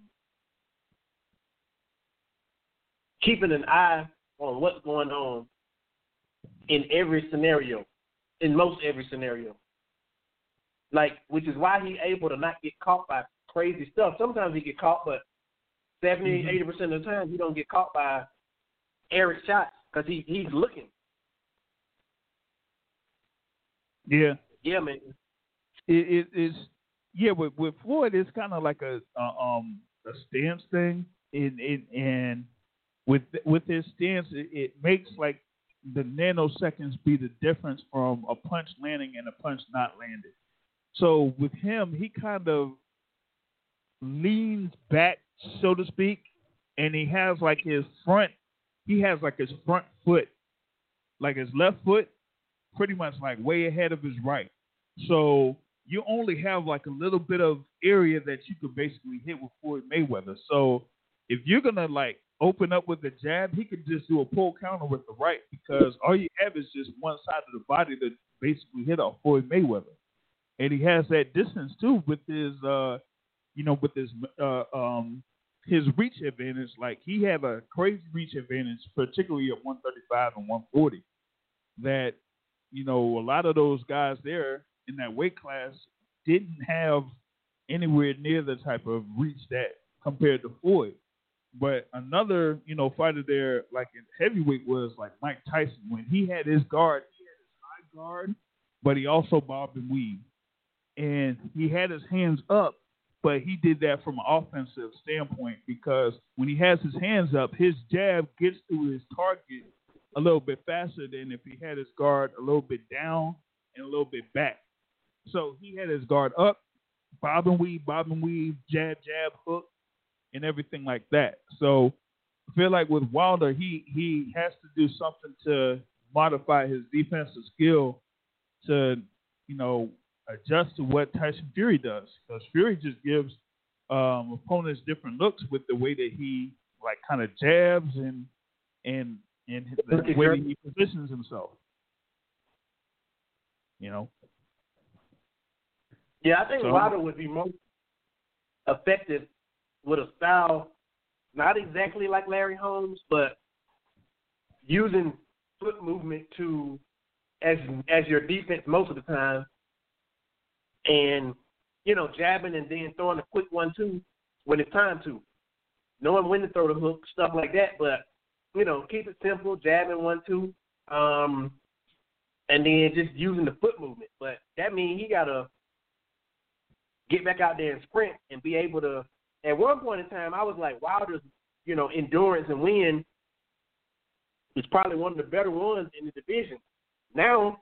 keeping an eye on what's going on in every scenario, in most every scenario. Like, which is why he's able to not get caught by crazy stuff. Sometimes he get caught, but seventy, mm-hmm. eighty percent of the time he don't get caught by Eric shots because he, he's looking. Yeah. Yeah, man. It, it, it's, yeah, with, with Floyd, it's kind of like a, uh, um, a stance thing. In, in, and with with his stance, it, it makes like the nanoseconds be the difference from a punch landing and a punch not landing. So with him, he kind of leans back, so to speak, and he has like his front, he has like his front foot, like his left foot, pretty much like way ahead of his right. So you only have like a little bit of area that you could basically hit with Floyd Mayweather. So if you're going to like open up with a jab, he could just do a pull counter with the right because all you have is just one side of the body to basically hit off Floyd Mayweather. And he has that distance too with his, uh, you know, with his, uh, um, his reach advantage. Like he had a crazy reach advantage, particularly at one thirty-five and one forty. That, you know, a lot of those guys there in that weight class didn't have anywhere near the type of reach that compared to Floyd. But another, you know, fighter there, like in heavyweight, was like Mike Tyson. When he had his guard, he had his high guard, but he also bobbed and weaved. And he had his hands up, but he did that from an offensive standpoint because when he has his hands up, his jab gets to his target a little bit faster than if he had his guard a little bit down and a little bit back. So he had his guard up, bob and weave, bob and weave, jab, jab, hook, and everything like that. So I feel like with Wilder, he, he has to do something to modify his defensive skill to, you know, adjust to what Tyson Fury does. Because Fury just gives um, opponents different looks with the way that he, like, kind of jabs and and and the way that he positions himself. You know? Yeah, I think so, Wilder would be most effective with a style not exactly like Larry Holmes, but using foot movement to as as your defense most of the time, and you know jabbing and then throwing a quick one two when it's time to, knowing when to throw the hook, stuff like that. But you know, keep it simple, jabbing one two, um, and then just using the foot movement. But that means he gotta get back out there and sprint and be able to. At one point in time, I was like, Wilder's, you know, endurance and wind is probably one of the better ones in the division. Now,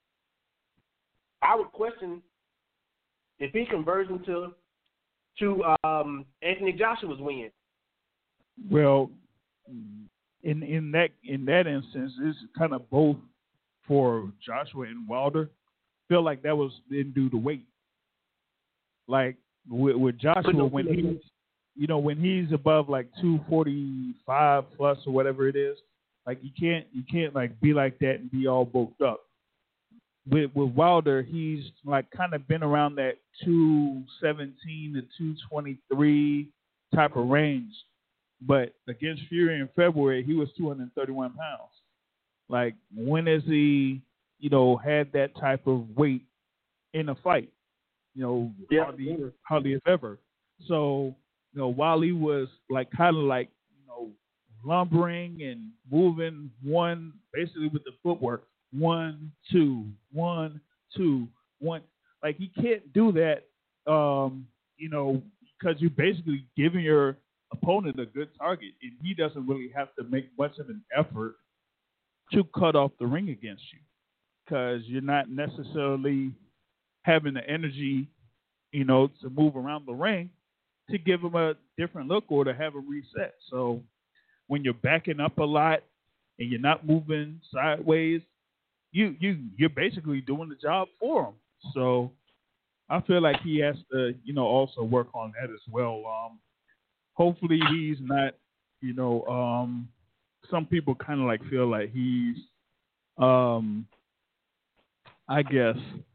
I would question if he converts into to um, Anthony Joshua's win. Well, in in that in that instance, it's kind of both for Joshua and Wilder. Feel like that was didn't do the weight. Like with, with Joshua, when he's you know when he's above like two forty-five plus or whatever it is, like you can't you can't like be like that and be all bulked up. With with Wilder, he's like kind of been around that two seventeen to two twenty-three type of range. But against Fury in February, he was two thirty-one pounds. Like, when has he, you know, had that type of weight in a fight? You know, yeah, hardly, yeah. hardly if ever. So, you know, while he was like kind of like, you know, lumbering and moving one, basically with the footwork, one, two, one, two, one. Like, he can't do that, um, you know, because you're basically giving your opponent a good target, and he doesn't really have to make much of an effort to cut off the ring against you, because you're not necessarily having the energy, you know, to move around the ring to give him a different look or to have him reset. So when you're backing up a lot and you're not moving sideways, you you you're basically doing the job for him. So I feel like he has to, you know, also work on that as well. Um, hopefully he's not, you know, um, some people kind of like feel like he's, um, I guess,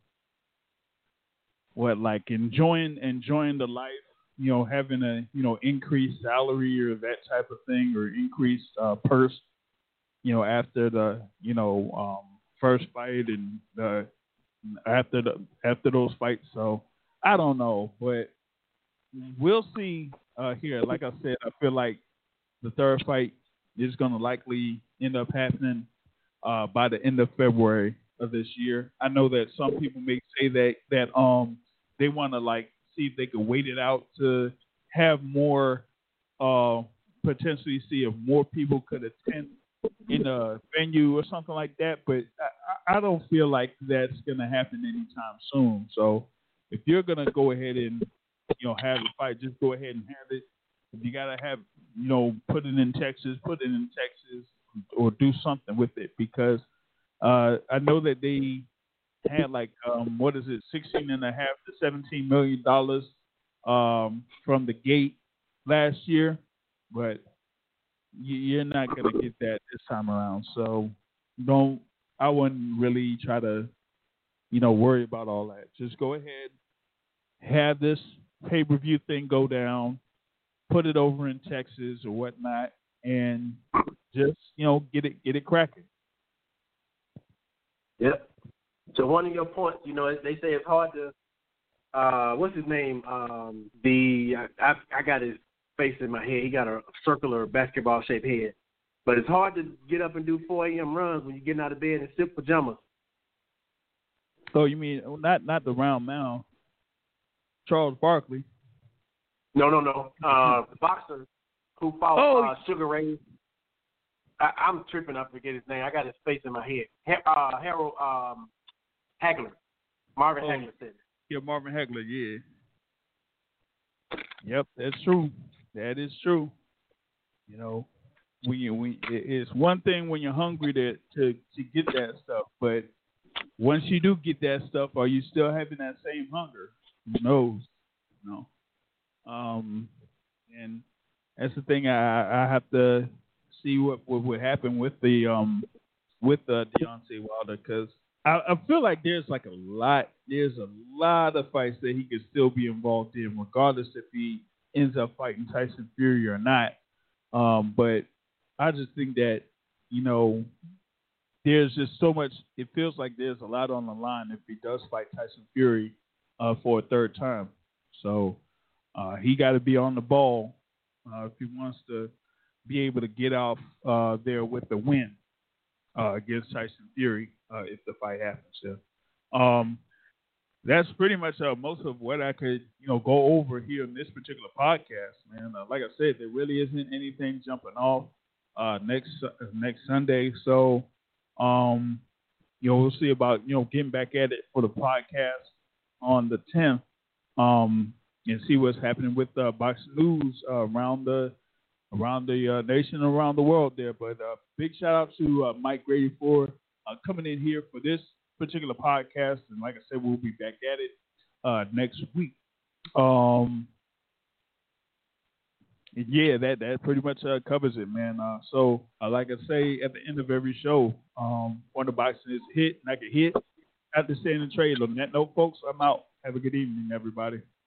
what like enjoying enjoying the life, you know, having a you know increased salary or that type of thing, or increased uh, purse, you know, after the you know um, first fight and the after the after those fights. So I don't know, but we'll see uh, here. Like I said, I feel like the third fight is going to likely end up happening uh, by the end of February of this year. I know that some people may say that that um they want to like see if they can wait it out to have more uh, potentially see if more people could attend in a venue or something like that, but I, I don't feel like that's going to happen anytime soon. So if you're going to go ahead and, you know, have the fight, just go ahead and have it. If you got to have, you know, put it in Texas, put it in Texas or do something with it, because uh, I know that they had like, um, what is it, sixteen and a half to seventeen million dollars um, from the gate last year, but you're not going to get that this time around. So don't, I wouldn't really try to, you know, worry about all that. Just go ahead, have this pay-per-view thing go down, put it over in Texas or whatnot, and just, you know, get it, get it cracking. Yep. So one of your points, you know, they say it's hard to, uh, what's his name? Um, the, I, I, I got his face in my head. He got a circular basketball-shaped head. But it's hard to get up and do four a.m. runs when you're getting out of bed in silk pajamas. Oh, you mean not not the round mound, Charles Barkley? No, no, no. Uh, the boxer who fought oh. uh, Sugar Ray. I, I'm tripping. I forget his name. I got his face in my head. Ha- uh, Harold um, Hagler. Marvin oh. Hagler said it. Yeah, Marvin Hagler, yeah. Yep, that's true. That is true. You know, we we it's one thing when you're hungry to, to, to get that stuff, but once you do get that stuff, are you still having that same hunger? Who knows? No. Um, and that's the thing. I I have to see what what would happen with the um with uh, Deontay Wilder, because I, I feel like there's like a lot there's a lot of fights that he could still be involved in, regardless if he ends up fighting Tyson Fury or not. Um, but I just think that, you know, there's just so much. It feels like there's a lot on the line if he does fight Tyson Fury uh, for a third time. So uh, he got to be on the ball uh, if he wants to be able to get off uh, there with the win uh, against Tyson Fury uh, if the fight happens. Yeah. Um, that's pretty much uh, most of what I could, you know, go over here in this particular podcast, man. Uh, like I said, there really isn't anything jumping off uh, next uh, next Sunday. So, um, you know, we'll see about, you know, getting back at it for the podcast on the tenth um, and see what's happening with uh, boxing news uh, around the around the uh, nation, around the world there. But uh, big shout out to uh, Mike Grady for uh, coming in here for this particular podcast, and like I said, we'll be back at it uh, next week. Um, yeah, that that pretty much uh, covers it, man. Uh, so, uh, like I say at the end of every show, um, Wonder Boxing is hit, like a hit. At the stand and trade. On that note, folks, I'm out. Have a good evening, everybody.